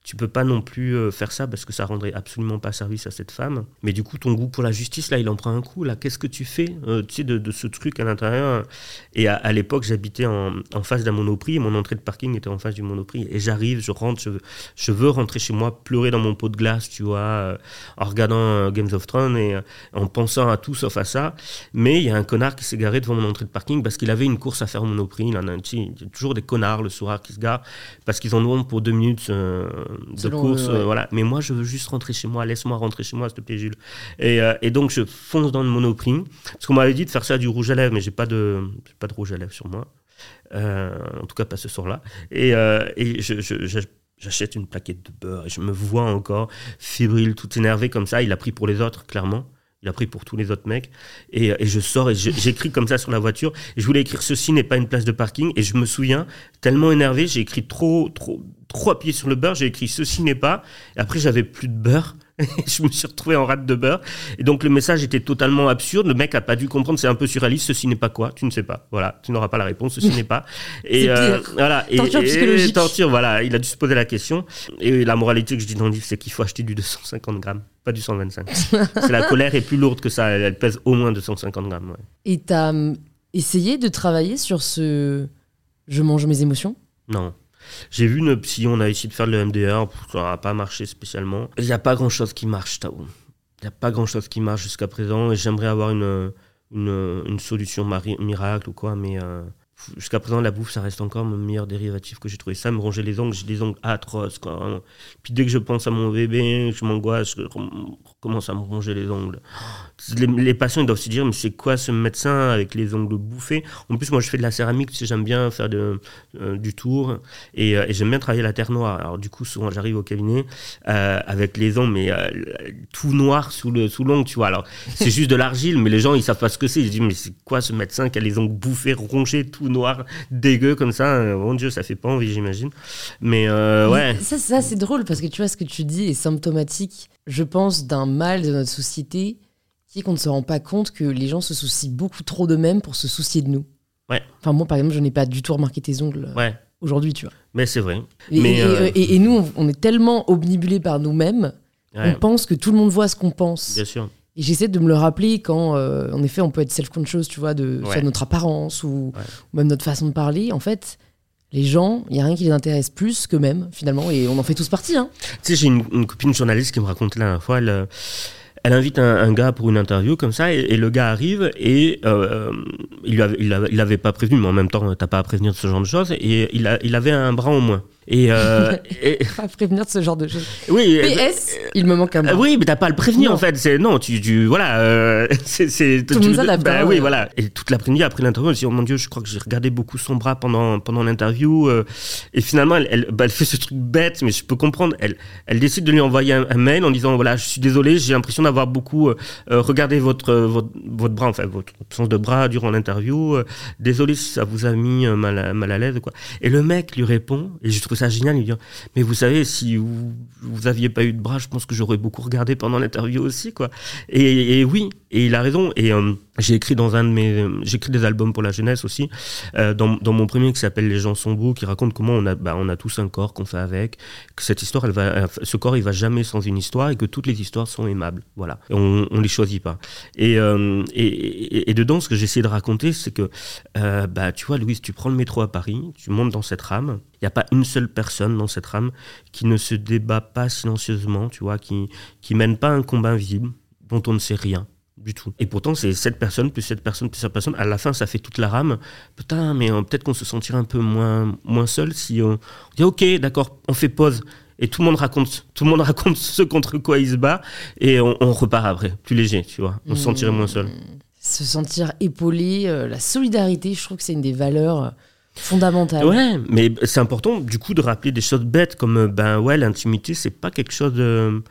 tu peux pas non plus euh, faire ça parce que ça rendrait absolument pas service à cette femme. Mais du coup, ton goût pour la justice, là, il en prend un coup. Là, qu'est-ce que tu fais, euh, tu sais, de, de ce truc à l'intérieur. Et à, à l'époque, j'habitais en, en face d'un Monoprix. Mon entrée de parking était en face du Monoprix. Et j'arrive, je rentre, je veux, je veux rentrer chez moi, pleurer dans mon pot de glace, tu vois, euh, en regardant euh, Games of Thrones et euh, en pensant à tout sauf à ça. Mais il y a un connard qui s'est garé devant mon entrée de parking parce qu'il avait une course à faire au Monoprix. Il y en a, tu sais, il y a toujours des connards le soir qui se garent parce qu'ils en ont pour deux minutes euh, de Selon course. eux, ouais. euh, voilà. Mais moi, je veux juste rentrer chez moi. Laisse-moi rentrer chez moi, s'il te plaît, Jules. Et, euh, et donc, je fonce dans le Monoprix. Parce qu'on m'avait dit de faire ça du rouge à lèvres, mais j'ai pas de, j'ai pas de rouge à lèvres sur moi. Euh, en tout cas, pas ce soir-là. Et, euh, et je, je, je, j'achète une plaquette de beurre et je me vois encore fébrile, tout énervé comme ça. Il a pris pour les autres, clairement. Il a pris pour tous les autres mecs. Et, et je sors et je, j'écris comme ça sur la voiture. Et je voulais écrire « Ceci n'est pas une place de parking ». Et je me souviens, tellement énervé, j'ai écrit trop, trop, trop appuyé sur le beurre. J'ai écrit « Ceci n'est pas ». Et après, j'avais plus de beurre. Je me suis retrouvé en rate de beurre. Et donc, le message était totalement absurde. Le mec a pas dû comprendre. C'est un peu surréaliste. Ceci n'est pas quoi? Tu ne sais pas. Voilà. Tu n'auras pas la réponse. Ceci n'est pas. Et, c'est euh, pire. voilà. Et, Torture et, psychologique. torture, voilà. Il a dû se poser la question. Et la moralité que je dis dans le livre, c'est qu'il faut acheter du deux cent cinquante grammes. Pas du cent vingt-cinq. C'est la colère est plus lourde que ça. Elle, elle pèse au moins deux cent cinquante grammes. Ouais. Et t'as hum, essayé de travailler sur ce « je mange mes émotions » ? Non. J'ai vu une psy, on a essayé de faire le M D R, ça n'a pas marché spécialement. Il n'y a pas grand-chose qui marche, Tao. Il n'y a pas grand-chose qui marche jusqu'à présent et j'aimerais avoir une, une, une solution mari- miracle ou quoi, mais euh, jusqu'à présent, la bouffe, ça reste encore mon meilleur dérivatif que j'ai trouvé. Ça, me ronger les ongles, j'ai des ongles atroces, quoi. Vraiment. Puis dès que je pense à mon bébé, je m'angoisse, je commence à me ronger les ongles. Les, les patients ils doivent se dire, mais c'est quoi ce médecin avec les ongles bouffés? En plus, moi, je fais de la céramique, tu sais, j'aime bien faire de, euh, du tour et, euh, et j'aime bien travailler la terre noire. Alors, du coup, souvent, j'arrive au cabinet euh, avec les ongles, mais euh, tout noir sous, le, sous l'ongle, tu vois. Alors, c'est juste de l'argile, mais les gens, ils savent pas ce que c'est. Ils se disent, mais c'est quoi ce médecin qui a les ongles bouffés, rongés, tout noir, dégueu comme ça? Mon Dieu, ça fait pas envie, j'imagine. Mais euh, ouais. Ça, ça, c'est drôle parce que tu vois, ce que tu dis est symptomatique, je pense, d'un mal de notre société qui est qu'on ne se rend pas compte que les gens se soucient beaucoup trop d'eux-mêmes pour se soucier de nous. Ouais. Enfin, moi, par exemple, je n'ai pas du tout remarqué tes ongles euh, Ouais. aujourd'hui, tu vois. Mais c'est vrai. Et, Mais, et, euh, et- et nous, on, on est tellement obnubilés par nous-mêmes, Ouais, on pense que tout le monde voit ce qu'on pense. bien sûr. Et j'essaie de me le rappeler quand, euh, en effet, on peut être self-conscious, tu vois, de Ouais. soit notre apparence ou, Ouais. ou même notre façon de parler. En fait, les gens, il n'y a rien qui les intéresse plus qu'eux-mêmes, finalement, et on en fait tous partie. Hein. Tu sais, j'ai une, une copine journaliste qui me racontait la dernière fois, elle, euh, elle invite un, un gars pour une interview comme ça, et, et le gars arrive et euh, il lui avait, il avait, il avait pas prévenu, mais en même temps, t'as pas à prévenir de ce genre de choses, et il, a, il avait un bras en moins. Et, euh, et Pas prévenir de ce genre de choses. oui, P S, il me manque un bras. Euh, oui, mais t'as pas à le prévenir Non. en fait. C'est non, tu, tu voilà, euh, c'est, c'est Tout le tu- monde s'adapte, Bah hein, oui, ouais. voilà. Et toute l'après-midi après l'interview, elle me dit oh mon Dieu, je crois que j'ai regardé beaucoup son bras pendant pendant l'interview. euh, et finalement, elle, elle, bah, elle fait ce truc bête, mais je peux comprendre. Elle, elle décide de lui envoyer un, un mail en disant voilà, je suis désolé, j'ai l'impression d'avoir beaucoup euh, euh, regardé votre, euh, votre votre bras, enfin votre absence de bras durant l'interview. Euh, désolé si ça vous a mis euh, mal à, mal à l'aise quoi. Et le mec lui répond et je trouve ça génial, il lui dit mais vous savez, si vous, vous aviez pas eu de bras, je pense que j'aurais beaucoup regardé pendant l'interview aussi, quoi. Et, et oui, et il a raison. Et euh, j'ai écrit dans un de mes, j'écris des albums pour la jeunesse aussi. Euh, dans, dans mon premier qui s'appelle Les gens sont beaux, qui raconte comment on a, bah, on a tous un corps qu'on fait avec, que cette histoire, elle va, ce corps, il va jamais sans une histoire, et que toutes les histoires sont aimables. Voilà. Et on, on les choisit pas. Et, euh, et, et, et dedans, ce que j'essaie de raconter, c'est que, euh, bah, tu vois, Louise, tu prends le métro à Paris, tu montes dans cette rame. Il n'y a pas une seule personne dans cette rame qui ne se débat pas silencieusement, tu vois, qui qui mène pas un combat invisible dont on ne sait rien du tout. Et pourtant, c'est cette personne, plus cette personne, plus cette personne. À la fin, ça fait toute la rame. Putain, mais euh, peut-être qu'on se sentirait un peu moins, moins seul si on, on dit ok, d'accord, on fait pause. Et tout le monde raconte, tout le monde raconte ce contre quoi il se bat. Et on, on repart après, plus léger, tu vois. On se sentirait moins seul. Se sentir épaulé, euh, la solidarité, je trouve que c'est une des valeurs euh, fondamentales. Ouais, mais c'est important du coup de rappeler des choses bêtes comme euh, ben ouais, l'intimité c'est pas quelque chose de,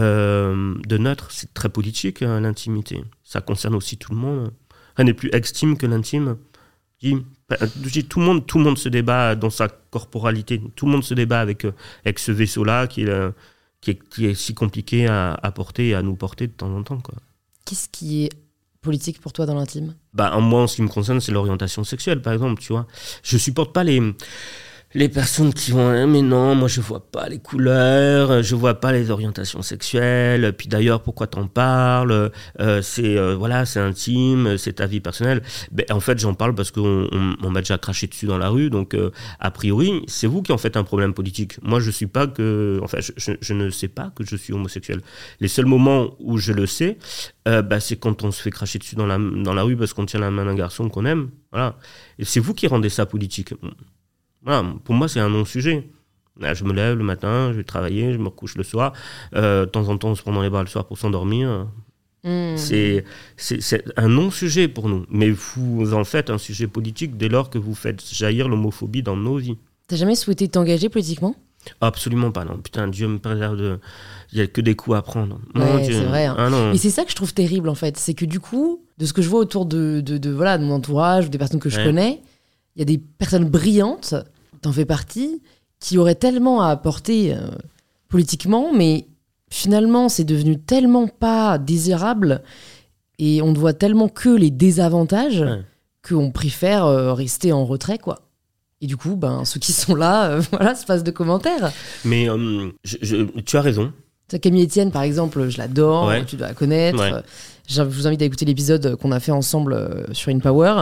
euh, de neutre, c'est très politique hein, l'intimité. Ça concerne aussi tout le monde. Rien n'est plus extime que l'intime. Je dis, ben, je dis, tout le monde, tout le monde se débat dans sa corporalité. Tout le monde se débat avec euh, avec ce vaisseau là qui est, euh, qui est qui est si compliqué à, à porter et à nous porter de temps en temps quoi. Qu'est-ce qui est politique pour toi dans l'intime ? Bah, moi, en ce qui me concerne, c'est l'orientation sexuelle, par exemple, tu vois. Je supporte pas les, les personnes qui vont, hein, mais non, moi je vois pas les couleurs, je vois pas les orientations sexuelles, puis d'ailleurs pourquoi t'en parles, euh, c'est euh, voilà, c'est intime, c'est ta vie personnelle. Ben, en fait j'en parle parce qu'on on, on m'a déjà craché dessus dans la rue, donc euh, a priori c'est vous qui en faites un problème politique. Moi je suis pas que, enfin je, je, je ne sais pas que je suis homosexuel. Les seuls moments où je le sais, euh, ben, c'est quand on se fait cracher dessus dans la, dans la rue parce qu'on tient la main d'un garçon qu'on aime, voilà. Et c'est vous qui rendez ça politique. Voilà, pour moi, c'est un non-sujet. Là, je me lève le matin, je vais travailler, je me recouche le soir. Euh, de temps en temps, on se prend dans les bras le soir pour s'endormir. Mmh. C'est, c'est, c'est un non-sujet pour nous. Mais vous en faites un sujet politique dès lors que vous faites jaillir l'homophobie dans nos vies. T'as jamais souhaité t'engager politiquement ? Absolument pas, non. Putain, Dieu me préserve de... Il n'y a que des coups à prendre. Mon ouais, Dieu. C'est vrai. Hein. Ah, non. Et c'est ça que je trouve terrible, en fait. C'est que du coup, de ce que je vois autour de, de, de, voilà, de mon entourage, ou des personnes que je ouais. connais, il y a des personnes brillantes, t'en fais partie, qui auraient tellement à apporter euh, politiquement, mais finalement, c'est devenu tellement pas désirable et on ne voit tellement que les désavantages ouais. qu'on préfère euh, rester en retrait, quoi. Et du coup, ben, ceux qui sont là, euh, voilà, se passent de commentaires. Mais euh, je, je, tu as raison. Camille Etienne, par exemple, je l'adore, ouais. tu dois la connaître. Ouais. Je vous invite à écouter l'épisode qu'on a fait ensemble euh, sur InPower.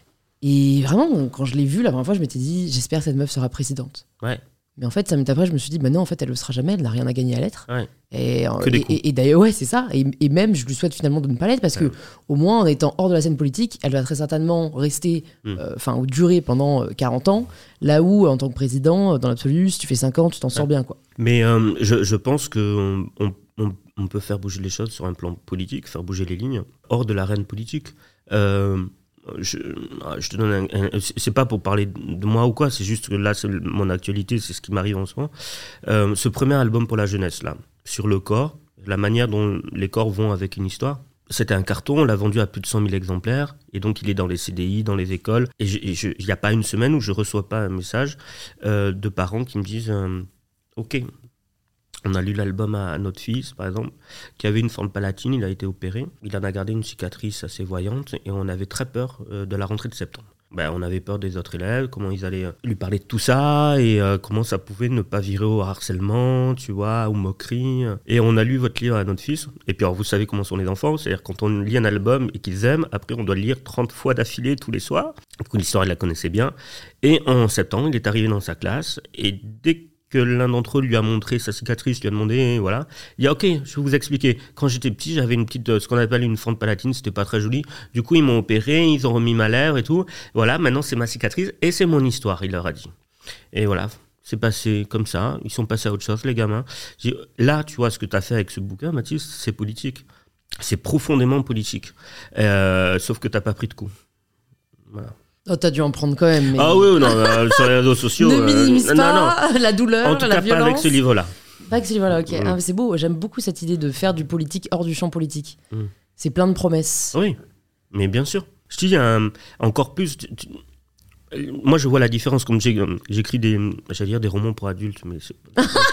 Et vraiment, quand je l'ai vue la première fois, je m'étais dit, j'espère que cette meuf sera présidente. Ouais. Mais en fait, ça m'est après, je me suis dit, bah non, en fait, elle le sera jamais, elle n'a rien à gagner à l'être. Ouais. Et, que des et, et, et d'ailleurs, ouais, c'est ça. Et, et même, je lui souhaite finalement de ne pas l'être parce ouais. que, au moins, en étant hors de la scène politique, elle va très certainement rester, enfin, mm. euh, ou durer pendant quarante ans. Là où, en tant que président, dans l'absolu, si tu fais cinq ans, tu t'en ouais. sors bien, quoi. Mais euh, je, je pense qu'on on, on, on peut faire bouger les choses sur un plan politique, faire bouger les lignes, hors de l'arène politique. Euh, Je, je te donne un, un, c'est pas pour parler de moi ou quoi, c'est juste que là c'est mon actualité, c'est ce qui m'arrive en ce moment. Euh, ce premier album pour la jeunesse là, sur le corps, la manière dont les corps vont avec une histoire, c'était un carton, on l'a vendu à plus de cent mille exemplaires et donc il est dans les C D I, dans les écoles et il n'y a pas une semaine où je reçois pas un message euh, de parents qui me disent euh, ok, on a lu l'album à notre fils, par exemple, qui avait une forme palatine, il a été opéré. Il en a gardé une cicatrice assez voyante et on avait très peur euh, de la rentrée de septembre. Ben, on avait peur des autres élèves, comment ils allaient lui parler de tout ça et euh, comment ça pouvait ne pas virer au harcèlement, tu vois, aux moqueries. Et on a lu votre livre à notre fils. Et puis alors, vous savez comment sont les enfants, c'est-à-dire quand on lit un album et qu'ils aiment, après on doit le lire trente fois d'affilée tous les soirs. Du coup, l'histoire, il la connaissait bien. Et en septembre, il est arrivé dans sa classe et dès que que l'un d'entre eux lui a montré sa cicatrice, lui a demandé, voilà. Il a ok, je vais vous expliquer. Quand j'étais petit, j'avais une petite, ce qu'on appelle une fente palatine, c'était pas très joli. Du coup, ils m'ont opéré, ils ont remis ma lèvre et tout. Voilà, maintenant c'est ma cicatrice et c'est mon histoire, il leur a dit. Et voilà, c'est passé comme ça. Ils sont passés à autre chose, les gamins. J'ai dit, là, tu vois, ce que tu as fait avec ce bouquin, Mathis, c'est politique. C'est profondément politique. Euh, sauf que t'as pas pris de coup. Voilà. Oh, t'as dû en prendre quand même. Mais... Ah oui, non, euh, sur les réseaux sociaux. ne minimise euh, pas non, non. la douleur, en tout la cas, violence. pas avec ce livre-là. Pas avec ce livre-là, ok. Mmh. Ah, c'est beau, j'aime beaucoup cette idée de faire du politique hors du champ politique. Mmh. C'est plein de promesses. Oui, mais bien sûr. Je te dis, un, encore plus... Tu, tu, moi, je vois la différence, comme j'ai, j'écris des, j'allais dire des romans pour adultes, mais... C'est...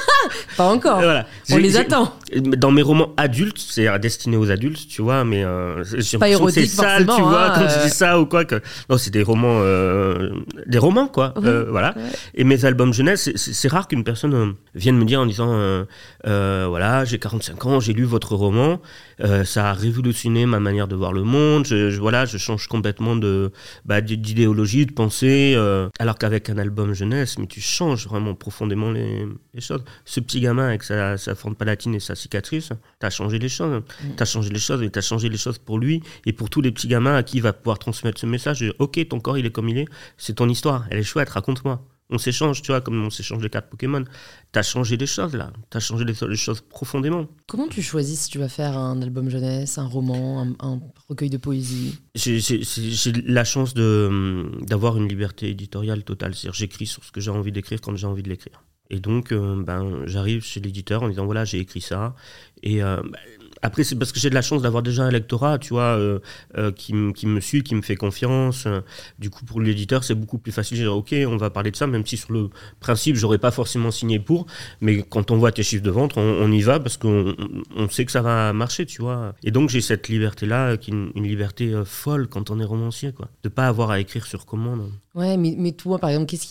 Pas encore, voilà. On j'ai, les j'ai, attend. Dans mes romans adultes, c'est destinés aux adultes, tu vois, mais euh, j'ai pas érotique, c'est sale, tu hein, vois, quand euh... tu dis ça ou quoi. Que... Non, c'est des romans, euh, des romans, quoi. Oui, euh, voilà. Ouais. Et mes albums jeunesse, c'est, c'est, c'est rare qu'une personne euh, vienne me dire en disant, euh, euh, voilà, j'ai quarante-cinq ans, j'ai lu votre roman, euh, ça a révolutionné ma manière de voir le monde, je, je, voilà, je change complètement de, bah, d'idéologie, de pensée, euh, alors qu'avec un album jeunesse, mais tu changes vraiment profondément les, les choses. Ce petit gamin avec sa, sa forme palatine et sa cicatrice, t'as changé les choses. Mmh. T'as changé les choses et t'as changé les choses pour lui et pour tous les petits gamins à qui il va pouvoir transmettre ce message. De, ok, ton corps il est comme il est, c'est ton histoire, elle est chouette, raconte-moi. On s'échange, tu vois, comme on s'échange les cartes Pokémon. T'as changé les choses là, t'as changé les, les choses profondément. Comment tu choisis si tu vas faire un album jeunesse, un roman, un, un recueil de poésie ? J'ai, j'ai, j'ai la chance de, d'avoir une liberté éditoriale totale, c'est-à-dire j'écris sur ce que j'ai envie d'écrire quand j'ai envie de l'écrire. Et donc, euh, ben, j'arrive chez l'éditeur en disant voilà, j'ai écrit ça. Et euh, ben, après, c'est parce que j'ai de la chance d'avoir déjà un lectorat, tu vois, euh, euh, qui, m- qui me suit, qui me fait confiance. Euh, du coup, pour l'éditeur, c'est beaucoup plus facile. Je dis ok, on va parler de ça, même si sur le principe, j'aurais pas forcément signé pour. Mais quand on voit tes chiffres de vente, on, on y va parce qu'on on sait que ça va marcher, tu vois. Et donc, j'ai cette liberté-là, qui est une, une liberté euh, folle quand on est romancier, quoi, de pas avoir à écrire sur commande. Ouais, mais, mais toi, par exemple, qu'est-ce qui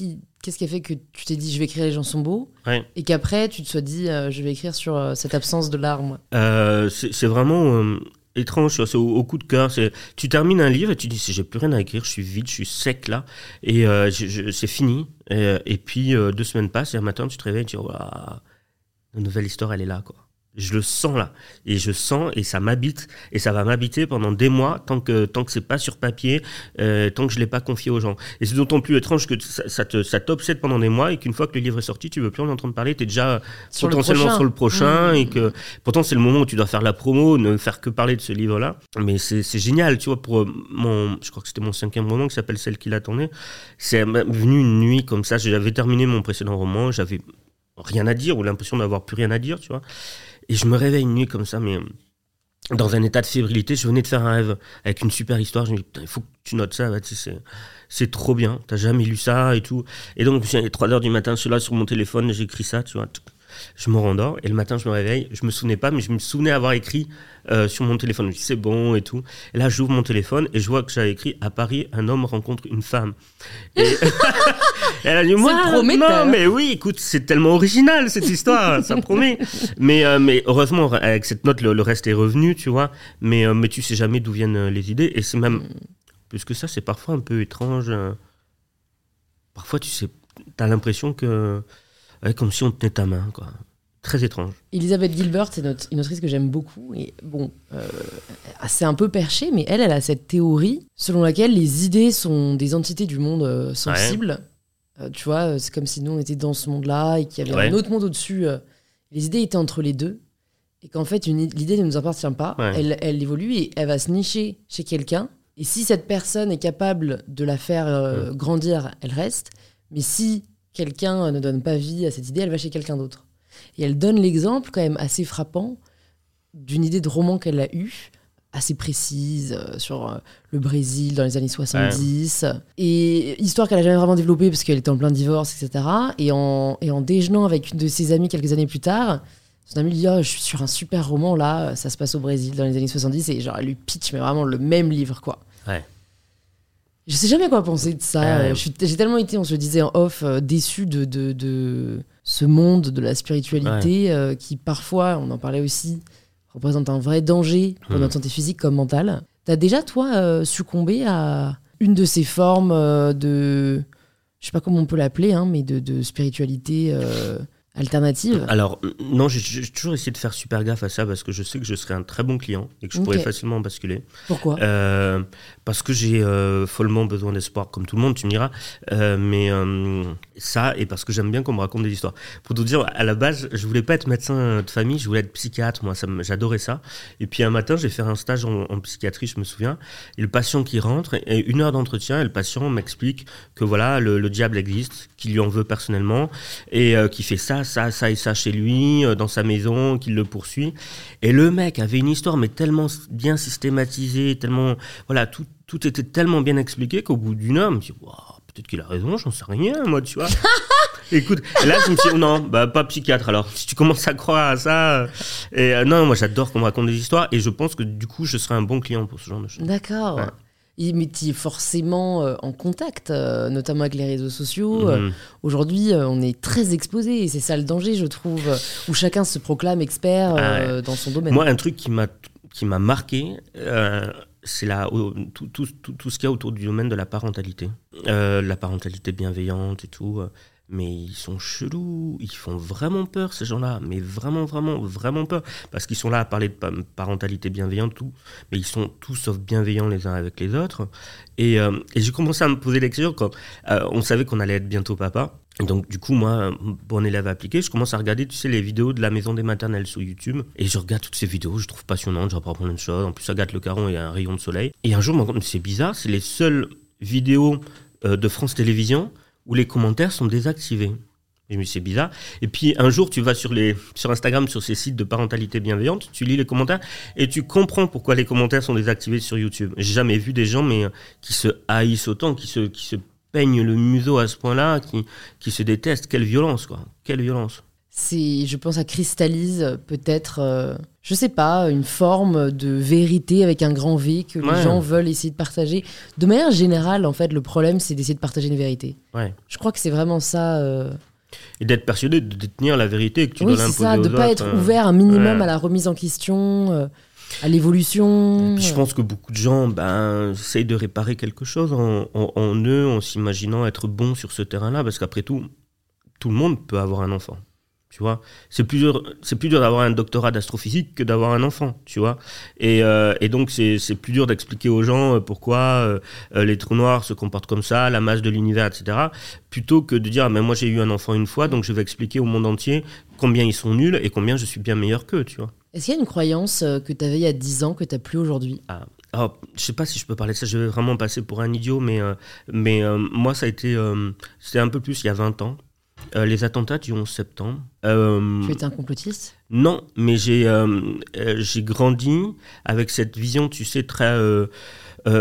qu'est-ce qui a fait que tu t'es dit je vais écrire Les gens sont beaux Ouais. et qu'après tu te sois dit euh, je vais écrire sur euh, cette absence de larmes? Euh, c'est, c'est vraiment euh, étrange, tu vois, c'est au, au coup de cœur. C'est, tu termines un livre et tu dis j'ai plus rien à écrire, je suis vide, je suis sec là, et euh, je, je, c'est fini. Et, et puis euh, deux semaines passent et un matin tu te réveilles et tu dis waouh, la nouvelle histoire elle est là quoi. Je le sens là, et je sens, et ça m'habite, et ça va m'habiter pendant des mois, tant que, tant que c'est pas sur papier, euh, tant que je l'ai pas confié aux gens. Et c'est d'autant plus étrange que ça, ça, te, ça t'obsède pendant des mois, et qu'une fois que le livre est sorti, tu veux plus en entendre parler, t'es déjà Sur potentiellement le sur le prochain, Mmh. et que, pourtant c'est le moment où tu dois faire la promo, ne faire que parler de ce livre-là. Mais c'est, c'est génial, tu vois, pour mon, je crois que c'était mon cinquième roman qui s'appelle Celle qui l'attendait. C'est venu une nuit comme ça, j'avais terminé mon précédent roman, j'avais rien à dire, ou l'impression d'avoir plus rien à dire, tu vois. Et je me réveille une nuit comme ça, mais dans un état de fébrilité. Je venais de faire un rêve avec une super histoire. Je me dis, putain, il faut que tu notes ça, Baptiste, c'est, c'est trop bien. T'as jamais lu ça et tout. Et donc, il est trois heures du matin, je suis là sur mon téléphone, j'écris ça, tu vois. Je me rendors et le matin, je me réveille. Je me souvenais pas, mais je me souvenais avoir écrit euh, sur mon téléphone. Je me dis, c'est bon et tout. Et là, j'ouvre mon téléphone et je vois que j'avais écrit à Paris, un homme rencontre une femme. Et elle a dit, moi, non, mais oui, écoute, c'est tellement original cette histoire, ça promet. Mais, euh, mais heureusement, avec cette note, le, le reste est revenu, tu vois. Mais, euh, mais tu sais jamais d'où viennent les idées. Et c'est même, mm. plus que ça, c'est parfois un peu étrange. Parfois, tu sais, t'as l'impression que. Ouais, comme si on tenait ta main, quoi. Très étrange. Elisabeth Gilbert, c'est notre, une autrice que j'aime beaucoup. Et bon, euh, c'est un peu perché, mais elle, elle a cette théorie selon laquelle les idées sont des entités du monde euh, sensible. Ouais. Euh, tu vois, c'est comme si nous, on était dans ce monde-là et qu'il y avait ouais. un autre monde au-dessus. Euh, les idées étaient entre les deux. Et qu'en fait, une, l'idée ne nous appartient pas. Ouais. Elle, elle évolue et elle va se nicher chez quelqu'un. Et si cette personne est capable de la faire euh, ouais. grandir, elle reste. Mais si quelqu'un ne donne pas vie à cette idée, elle va chez quelqu'un d'autre. Et elle donne l'exemple quand même assez frappant d'une idée de roman qu'elle a eue, assez précise, euh, sur euh, le Brésil dans les années soixante-dix. Ouais. Et histoire qu'elle n'a jamais vraiment développée parce qu'elle était en plein divorce, et cetera. Et en, et en déjeunant avec une de ses amies quelques années plus tard, son amie lui dit oh, « je suis sur un super roman, là, ça se passe au Brésil dans les années soixante-dix. » Et genre, elle lui pitch, mais vraiment le même livre, quoi. Ouais. Je sais jamais quoi penser de ça. Euh... Je suis, j'ai tellement été, on se le disait en off, euh, déçue de, de, de ce monde de la spiritualité ouais. euh, qui parfois, on en parlait aussi, représente un vrai danger pour mmh. notre santé physique comme mentale. T'as déjà, toi, euh, succombé à une de ces formes euh, de... Je sais pas comment on peut l'appeler, hein, mais de, de spiritualité... Euh... alternative? Alors, non, j'ai, j'ai toujours essayé de faire super gaffe à ça parce que je sais que je serais un très bon client et que je okay. pourrais facilement basculer. Pourquoi? euh, Parce que j'ai euh, follement besoin d'espoir, comme tout le monde, tu me diras. Euh, mais euh, ça, et parce que j'aime bien qu'on me raconte des histoires. Pour te dire, à la base, je voulais pas être médecin de famille, je voulais être psychiatre, moi, ça, j'adorais ça. Et puis un matin, j'ai fait un stage en, en psychiatrie, je me souviens. Et le patient qui rentre, et une heure d'entretien, et le patient m'explique que voilà, le, le diable existe, qu'il lui en veut personnellement, et euh, qu'il fait ça, ça, ça et ça chez lui, euh, dans sa maison, qu'il le poursuit. Et le mec avait une histoire, mais tellement bien systématisée, tellement, voilà, tout, tout était tellement bien expliqué qu'au bout d'une heure, je me suis dit, wow, peut-être qu'il a raison, j'en sais rien, moi, tu vois. Écoute, là, je me suis dit, non, bah, pas psychiatre, alors. Si tu commences à croire à ça. Et euh, non, moi, j'adore qu'on me raconte des histoires, et je pense que du coup, je serai un bon client pour ce genre de choses. D'accord. Ouais. Mais tu es forcément euh, en contact, euh, notamment avec les réseaux sociaux. Mmh. Euh, aujourd'hui, euh, on est très exposé et c'est ça le danger, je trouve, euh, où chacun se proclame expert euh, ah ouais. dans son domaine. Moi, un truc qui m'a, qui m'a marqué, euh, c'est la, tout, tout, tout, tout ce qu'il y a autour du domaine de la parentalité. Euh, la parentalité bienveillante et tout. Euh, mais ils sont chelous, ils font vraiment peur ces gens-là, mais vraiment, vraiment, vraiment peur, parce qu'ils sont là à parler de parentalité bienveillante, tout, mais ils sont tous sauf bienveillants les uns avec les autres. Et, euh, et j'ai commencé à me poser des questions quand euh, on savait qu'on allait être bientôt papa. Et donc du coup, moi, bon élève appliqué, je commence à regarder, tu sais, les vidéos de la maison des maternelles sur YouTube, et je regarde toutes ces vidéos, je trouve passionnantes, j'apprends plein de choses, en plus ça gâte le caron, il y a un rayon de soleil. Et un jour, je me rends compte, c'est bizarre, c'est les seules vidéos euh, de France Télévisions où les commentaires sont désactivés. Et je me dis, c'est bizarre. Et puis, un jour, tu vas sur, les, sur Instagram, sur ces sites de parentalité bienveillante, tu lis les commentaires et tu comprends pourquoi les commentaires sont désactivés sur YouTube. J'ai jamais vu des gens mais, qui se haïssent autant, qui se, qui se peignent le museau à ce point-là, qui, qui se détestent. Quelle violence, quoi. Quelle violence. C'est, je pense, ça cristallise peut-être... Euh, je sais pas, une forme de vérité avec un grand V que les Ouais. gens veulent essayer de partager. De manière générale, en fait, le problème, c'est d'essayer de partager une vérité. Ouais. Je crois que c'est vraiment ça. euh, Et d'être persuadé de détenir la vérité que tu Oui, dois c'est l'imposer ça, aux de pas autres, être hein. ouvert un minimum Ouais. à la remise en question, euh, à l'évolution. Et puis je pense que beaucoup de gens ben, essayent de réparer quelque chose en, en, en eux, en s'imaginant être bon sur ce terrain-là, parce qu'après tout, tout le monde peut avoir un enfant. Tu vois, c'est plus dur, c'est plus dur d'avoir un doctorat d'astrophysique que d'avoir un enfant, tu vois. Et, euh, et donc c'est, c'est plus dur d'expliquer aux gens pourquoi euh, les trous noirs se comportent comme ça, la masse de l'univers, et cetera. Plutôt que de dire, ah, mais moi j'ai eu un enfant une fois, donc je vais expliquer au monde entier combien ils sont nuls et combien je suis bien meilleur qu'eux, tu vois. Est-ce qu'il y a une croyance euh, que tu avais il y a dix ans que tu n'as plus aujourd'hui? Ah. Alors, je sais pas si je peux parler de ça, je vais vraiment passer pour un idiot, mais, euh, mais euh, moi ça a été, euh, c'était un peu plus il y a vingt ans. Euh, les attentats du onze septembre. Euh, Tu étais un complotiste? Non, mais j'ai euh, euh, j'ai grandi avec cette vision, tu sais, très euh, euh,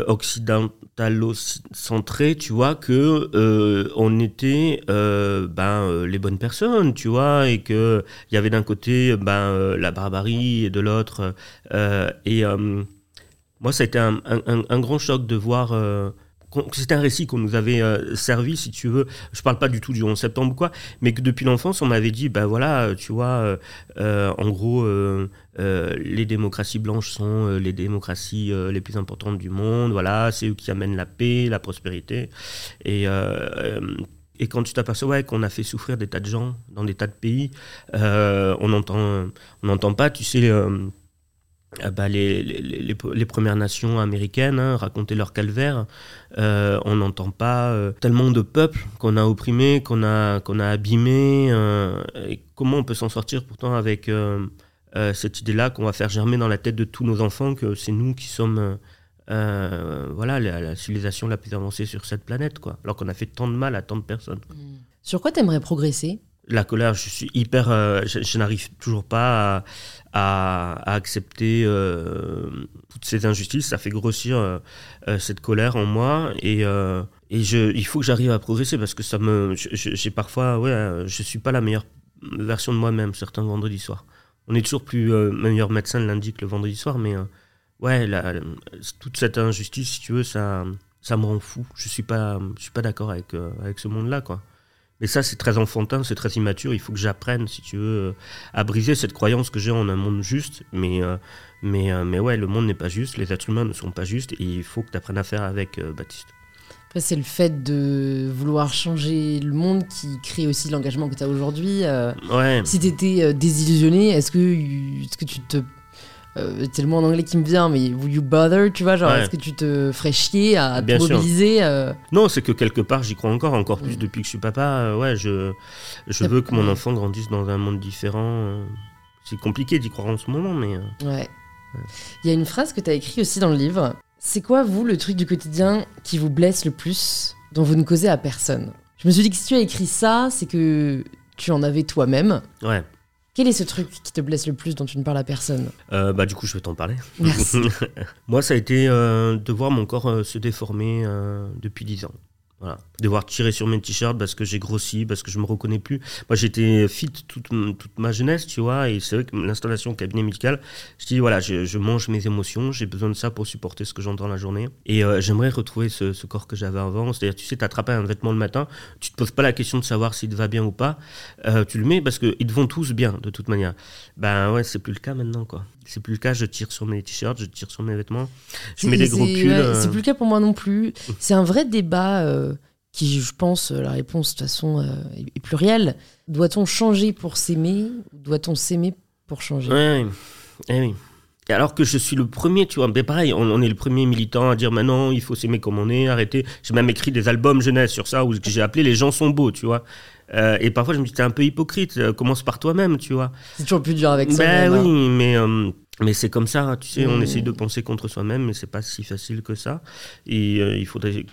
occidentalo-centrée, tu vois, que euh, on était euh, ben, euh, les bonnes personnes, tu vois, et qu'il y avait d'un côté ben, euh, la barbarie et de l'autre. Euh, et euh, moi, ça a été un, un, un grand choc de voir... Euh, c'était un récit qu'on nous avait euh, servi, si tu veux. Je parle pas du tout du onze septembre ou quoi, mais que depuis l'enfance, on m'avait dit, ben voilà, tu vois, euh, euh, en gros, euh, euh, les démocraties blanches sont euh, les démocraties euh, les plus importantes du monde. Voilà, c'est eux qui amènent la paix, la prospérité. Et euh, euh, Et quand tu t'aperçois ouais, qu'on a fait souffrir des tas de gens dans des tas de pays, euh, on n'entend, on n'entend pas, tu sais. Euh, Ah bah les, les, les, les Premières Nations américaines hein, raconter leur calvaire. Euh, on n'entend pas euh, tellement de peuples qu'on a opprimés, qu'on a, qu'on a abîmés. Euh, et comment on peut s'en sortir pourtant avec euh, euh, cette idée-là qu'on va faire germer dans la tête de tous nos enfants que c'est nous qui sommes euh, voilà, la, la civilisation la plus avancée sur cette planète, quoi, alors qu'on a fait tant de mal à tant de personnes. Sur quoi t'aimerais progresser ? La colère, je suis hyper, euh, je, je n'arrive toujours pas à, à, à accepter euh, toutes ces injustices. Ça fait grossir euh, euh, cette colère en moi et, euh, et je, il faut que j'arrive à progresser parce que ça me, je, je, j'ai parfois, ouais, je suis pas la meilleure version de moi-même certains vendredis soirs. On est toujours plus euh, meilleur médecin de lundi que le vendredi soir, mais euh, ouais, la, la, toute cette injustice, si tu veux, ça, ça me rend fou. Je suis pas, je suis pas d'accord avec euh, avec ce monde-là, quoi. Mais ça, c'est très enfantin, c'est très immature. Il faut que j'apprenne, si tu veux, à briser cette croyance que j'ai en un monde juste. Mais, euh, mais, euh, mais ouais, le monde n'est pas juste, les êtres humains ne sont pas justes, et il faut que tu apprennes à faire avec, euh, Baptiste. Après, c'est le fait de vouloir changer le monde qui crée aussi l'engagement que tu as aujourd'hui. Euh, ouais. Si tu étais euh, désillusionné, est-ce que, est-ce que tu te... Euh, c'est le mot en anglais qui me vient, mais will you bother, tu vois, genre, ouais. Est-ce que tu te ferais chier à Bien te mobiliser euh... Non, c'est que quelque part, j'y crois encore, encore plus mmh. depuis que je suis papa. Euh, ouais, je, je veux que mon enfant grandisse dans un monde différent. Euh, c'est compliqué d'y croire en ce moment, mais... Euh, ouais. Il ouais. y a une phrase que tu as écrite aussi dans le livre. C'est quoi, vous, le truc du quotidien qui vous blesse le plus, dont vous ne causez à personne ? Je me suis dit que si tu as écrit ça, c'est que tu en avais toi-même. Ouais. Quel est ce truc qui te blesse le plus dont tu ne parles à personne ? euh, Bah du coup, je vais t'en parler. Merci. Moi, ça a été euh, de voir mon corps euh, se déformer euh, depuis dix ans. Voilà. Devoir tirer sur mes t-shirts parce que j'ai grossi, parce que je me reconnais plus. Moi, j'étais fit toute, toute ma jeunesse, tu vois, et c'est vrai que l'installation au cabinet médical, je dis, voilà, je, je mange mes émotions, j'ai besoin de ça pour supporter ce que j'entends la journée. Et euh, j'aimerais retrouver ce, ce corps que j'avais avant. C'est-à-dire, tu sais, t'attrapes un vêtement le matin, tu te poses pas la question de savoir s'il te va bien ou pas, euh, tu le mets parce qu'ils te vont tous bien, de toute manière. Ben ouais, c'est plus le cas maintenant, quoi. C'est plus le cas, je tire sur mes t-shirts, je tire sur mes vêtements, je c'est, mets des gros pulls. Ouais, euh... C'est plus le cas pour moi non plus. C'est un vrai débat euh, qui, je pense, la réponse de toute façon euh, est plurielle. Doit-on changer pour s'aimer ou doit-on s'aimer pour changer ? Oui, eh oui. Et alors que je suis le premier, tu vois, mais pareil, on, on est le premier militant à dire maintenant il faut s'aimer comme on est, arrêter. J'ai même écrit des albums jeunesse sur ça où j'ai appelé Les gens sont beaux, tu vois. Euh, et parfois je me dis t'es un peu hypocrite, euh, commence par toi-même, tu vois. C'est toujours plus dur avec ça. Ben oui, hein. mais euh, mais c'est comme ça, tu sais, mmh. on essaye de penser contre soi-même, mais c'est pas si facile que ça. Et euh, il faudrait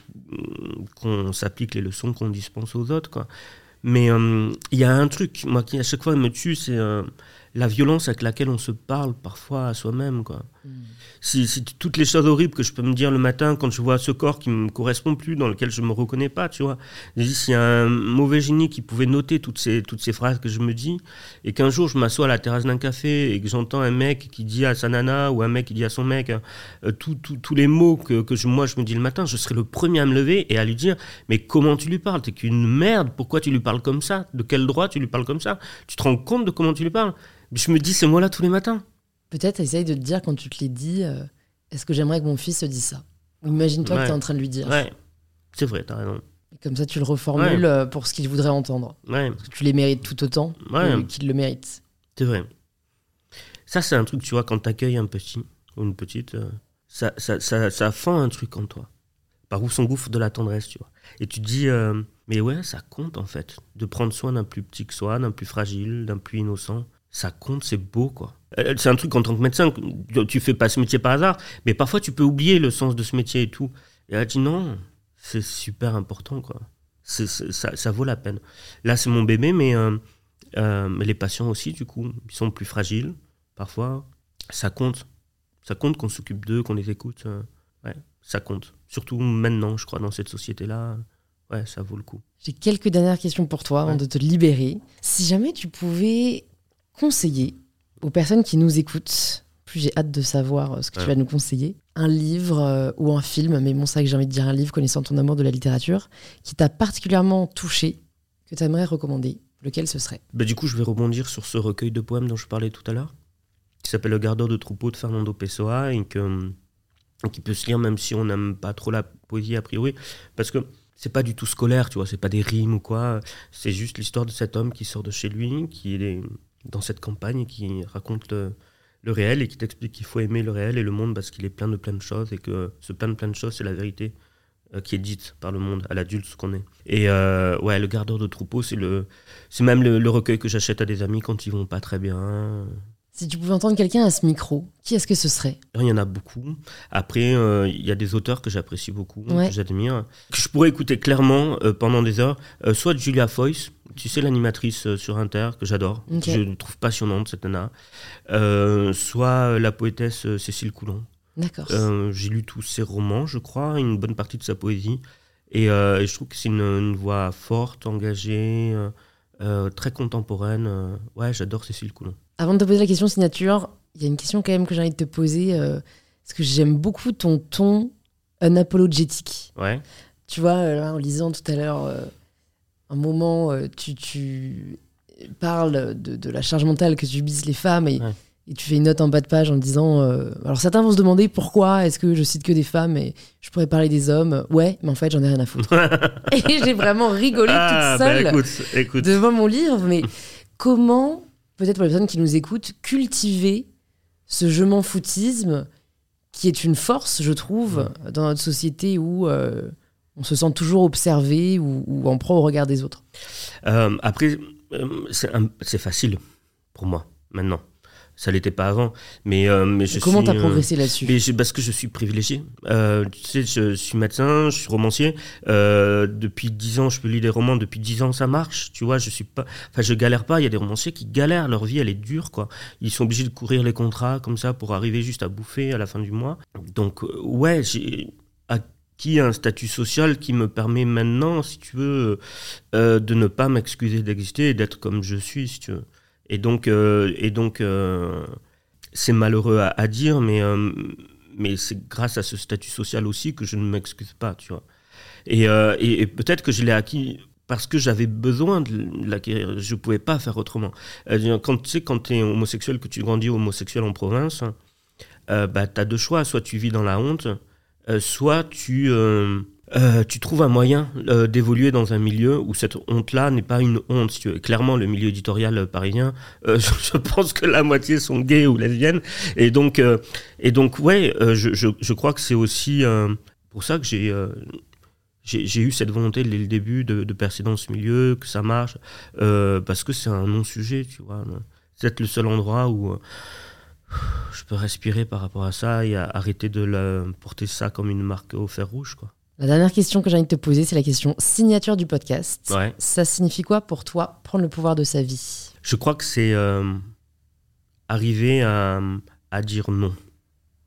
qu'on s'applique les leçons qu'on dispense aux autres, quoi. Mais il euh, y a un truc, moi qui à chaque fois me tue, c'est euh, la violence avec laquelle on se parle parfois à soi-même, quoi. Mmh. Si, si toutes les choses horribles que je peux me dire le matin quand je vois ce corps qui me correspond plus, dans lequel je me reconnais pas, tu vois. Je dis, s'il y a un mauvais génie qui pouvait noter toutes ces, toutes ces phrases que je me dis, et qu'un jour je m'assois à la terrasse d'un café et que j'entends un mec qui dit à sa nana ou un mec qui dit à son mec euh, tous tout, tout les mots que, que je, moi je me dis le matin, je serai le premier à me lever et à lui dire, mais comment tu lui parles? T'es qu'une merde, pourquoi tu lui parles comme ça? De quel droit tu lui parles comme ça? Tu te rends compte de comment tu lui parles? Je me dis ces mots-là tous les matins. Peut-être essaye de te dire quand tu te les dis, euh, est-ce que j'aimerais que mon fils se dise ça? Imagine-toi ouais. que tu es en train de lui dire. Ouais, c'est vrai, t'as raison. Et comme ça, tu le reformules ouais. pour ce qu'il voudrait entendre. Ouais. Parce que tu les mérites tout autant ouais. qu'il le mérite. C'est vrai. Ça, c'est un truc, tu vois, quand t'accueilles un petit ou une petite, euh, ça, ça, ça, ça fend un truc en toi. Par où s'engouffre de la tendresse, tu vois. Et tu te dis, euh, mais ouais, ça compte en fait, de prendre soin d'un plus petit que soi, d'un plus fragile, d'un plus innocent. Ça compte, c'est beau, quoi. C'est un truc en tant que médecin, tu fais pas ce métier par hasard, mais parfois tu peux oublier le sens de ce métier et tout. Et là, tu dis non, c'est super important, quoi. C'est, c'est, ça, ça vaut la peine. Là, c'est mon bébé, mais, euh, euh, mais les patients aussi, du coup, ils sont plus fragiles, parfois. Ça compte. Ça compte qu'on s'occupe d'eux, qu'on les écoute. Euh, ouais, ça compte. Surtout maintenant, je crois, dans cette société-là. Ouais, ça vaut le coup. J'ai quelques dernières questions pour toi, avant ouais. de te libérer. Si jamais tu pouvais conseiller aux personnes qui nous écoutent, plus j'ai hâte de savoir ce que ouais. tu vas nous conseiller, un livre euh, ou un film, mais bon, c'est vrai que j'ai envie de dire un livre, connaissant ton amour de la littérature, qui t'a particulièrement touché, que tu aimerais recommander, lequel ce serait? Bah, du coup, je vais rebondir sur ce recueil de poèmes dont je parlais tout à l'heure, qui s'appelle Le Gardeur de troupeau de Fernando Pessoa, et que, qui peut se lire même si on n'aime pas trop la poésie a priori, parce que c'est pas du tout scolaire, tu vois, c'est pas des rimes ou quoi, c'est juste l'histoire de cet homme qui sort de chez lui, qui est dans cette campagne, qui raconte le, le réel et qui t'explique qu'il faut aimer le réel et le monde parce qu'il est plein de plein de choses et que ce plein de plein de choses, c'est la vérité euh, qui est dite par le monde, à l'adulte ce qu'on est. Et euh, ouais, Le Gardeur de troupeau, c'est, le, c'est même le, le recueil que j'achète à des amis quand ils vont pas très bien. Si tu pouvais entendre quelqu'un à ce micro, qui est-ce que ce serait? Il y en a beaucoup. Après, il euh, y a des auteurs que j'apprécie beaucoup, ouais. que j'admire, que je pourrais écouter clairement euh, pendant des heures. Euh, soit Julia Foyce, tu sais, l'animatrice euh, sur Inter, que j'adore, okay. que je trouve passionnante, cette nana. Euh, soit la poétesse euh, Cécile Coulon. D'accord. Euh, j'ai lu tous ses romans, je crois, une bonne partie de sa poésie. Et, euh, et je trouve que c'est une, une voix forte, engagée, euh, euh, très contemporaine. Euh, ouais, j'adore Cécile Coulon. Avant de te poser la question signature, il y a une question quand même que j'ai envie de te poser, euh, parce que j'aime beaucoup ton ton unapologétique. Ouais. Tu vois, là, en lisant tout à l'heure, euh, un moment, euh, tu, tu parles de, de la charge mentale que subissent les femmes et, ouais. et tu fais une note en bas de page en disant... Euh, alors certains vont se demander pourquoi est-ce que je cite que des femmes et je pourrais parler des hommes. Ouais, mais en fait, j'en ai rien à foutre. Et j'ai vraiment rigolé ah, toute seule bah écoute, écoute. devant mon livre. Mais comment... peut-être pour les personnes qui nous écoutent, cultiver ce je m'en foutisme qui est une force, je trouve, mmh. dans notre société où euh, on se sent toujours observé ou, ou en proie au regard des autres. Euh, après, euh, c'est, un, c'est facile pour moi, maintenant. Ça l'était pas avant, mais, euh, mais je comment suis... Comment t'as progressé euh, là-dessus? mais je, Parce que je suis privilégié. Euh, tu sais, je suis médecin, je suis romancier. Euh, depuis dix ans, je peux lire des romans. Depuis dix ans, ça marche. Tu vois, je suis pas... Enfin, je galère pas. Il y a des romanciers qui galèrent. Leur vie, elle est dure, quoi. Ils sont obligés de courir les contrats comme ça pour arriver juste à bouffer à la fin du mois. Donc, euh, ouais, j'ai acquis un statut social qui me permet maintenant, si tu veux, euh, de ne pas m'excuser d'exister et d'être comme je suis, si tu veux. Et donc, euh, et donc euh, c'est malheureux à, à dire, mais, euh, mais c'est grâce à ce statut social aussi que je ne m'excuse pas, tu vois. Et, euh, et, et peut-être que je l'ai acquis parce que j'avais besoin de l'acquérir. Je ne pouvais pas faire autrement. Euh, quand tu sais, quand tu es homosexuel, que tu grandis homosexuel en province, euh, bah, tu as deux choix. Soit tu vis dans la honte, euh, soit tu... Euh, Euh, tu trouves un moyen euh, d'évoluer dans un milieu où cette honte-là n'est pas une honte. Si tu veux. Clairement, le milieu éditorial parisien, euh, je, je pense que la moitié sont gays ou lesbiennes. Et donc, euh, et donc ouais, euh, je, je, je crois que c'est aussi euh, pour ça que j'ai, euh, j'ai, j'ai eu cette volonté dès le début de, de percer dans ce milieu, que ça marche, euh, parce que c'est un non-sujet, tu vois. C'est peut-être le seul endroit où... Euh, je peux respirer par rapport à ça et à arrêter de la, porter ça comme une marque au fer rouge, quoi. La dernière question que j'ai envie de te poser, c'est la question signature du podcast. Ouais. Ça signifie quoi pour toi, prendre le pouvoir de sa vie? Je crois que c'est euh, arriver à, à dire non.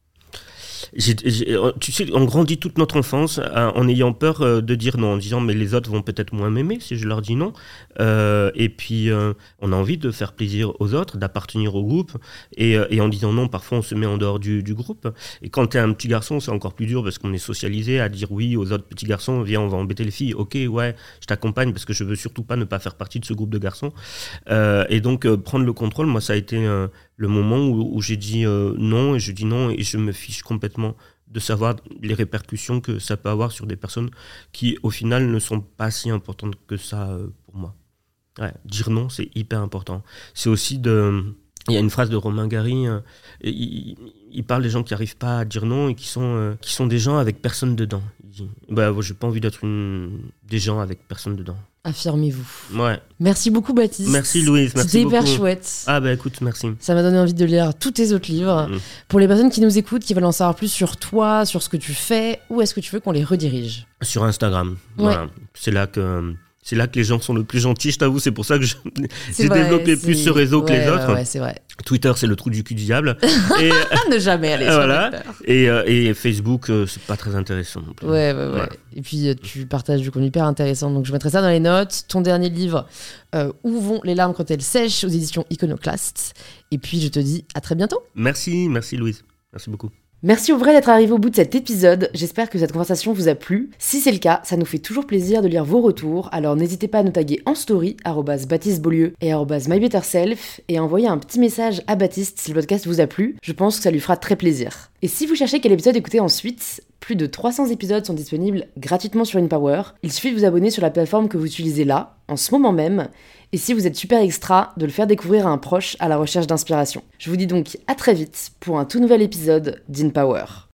j'ai, j'ai, tu sais, on grandit toute notre enfance hein, en ayant peur euh, de dire non, en disant mais les autres vont peut-être moins m'aimer si je leur dis non. Euh, et puis euh, on a envie de faire plaisir aux autres, d'appartenir au groupe. Et, euh, et en disant non, parfois on se met en dehors du, du groupe. Et quand t'es un petit garçon, c'est encore plus dur parce qu'on est socialisé à dire oui aux autres petits garçons. Viens, on va embêter les filles. Ok, ouais, je t'accompagne parce que je veux surtout pas ne pas faire partie de ce groupe de garçons. Euh, et donc euh, prendre le contrôle, moi ça a été euh, le moment où, où j'ai dit euh, non et je dis non et je me fiche complètement de savoir les répercussions que ça peut avoir sur des personnes qui au final ne sont pas si importantes que ça euh, pour moi. Ouais, dire non, c'est hyper important. C'est aussi de... Il y a une phrase de Romain Gary, euh, il, il parle des gens qui n'arrivent pas à dire non et qui sont, euh, qui sont des gens avec personne dedans. Il dit, bah, j'ai pas envie d'être une, des gens avec personne dedans. Affirmez-vous. Ouais. Merci beaucoup Baptiste. Merci Louise, merci C'était beaucoup. hyper chouette. Ah bah écoute, merci. Ça m'a donné envie de lire tous tes autres livres. Mmh. Pour les personnes qui nous écoutent, qui veulent en savoir plus sur toi, sur ce que tu fais, où est-ce que tu veux qu'on les redirige ? Sur Instagram. Ouais. Voilà. C'est là que... C'est là que les gens sont le plus gentils, je t'avoue. C'est pour ça que je, j'ai vrai, développé plus ce réseau ouais, que les autres. Ouais, ouais, c'est vrai. Twitter, c'est le trou du cul du diable. Et ne jamais aller sur voilà. Twitter. Et, euh, et Facebook, euh, c'est pas très intéressant non plus. Ouais, ouais, ouais. ouais. Et puis, euh, tu partages du contenu hyper intéressant. Donc, je mettrai ça dans les notes. Ton dernier livre, euh, Où vont les larmes quand elles sèchent, aux éditions Iconoclast. Et puis, je te dis à très bientôt. Merci, merci Louise. Merci beaucoup. Merci au vrai d'être arrivé au bout de cet épisode, j'espère que cette conversation vous a plu. Si c'est le cas, ça nous fait toujours plaisir de lire vos retours, alors n'hésitez pas à nous taguer en story, arobase Baptiste Beaulieu et arobase mybetterself, et à envoyer un petit message à Baptiste si le podcast vous a plu, je pense que ça lui fera très plaisir. Et si vous cherchez quel épisode écouter ensuite, plus de trois cents épisodes sont disponibles gratuitement sur InPower, il suffit de vous abonner sur la plateforme que vous utilisez là, en ce moment même, et si vous êtes super extra, de le faire découvrir à un proche à la recherche d'inspiration. Je vous dis donc à très vite pour un tout nouvel épisode d'InPower.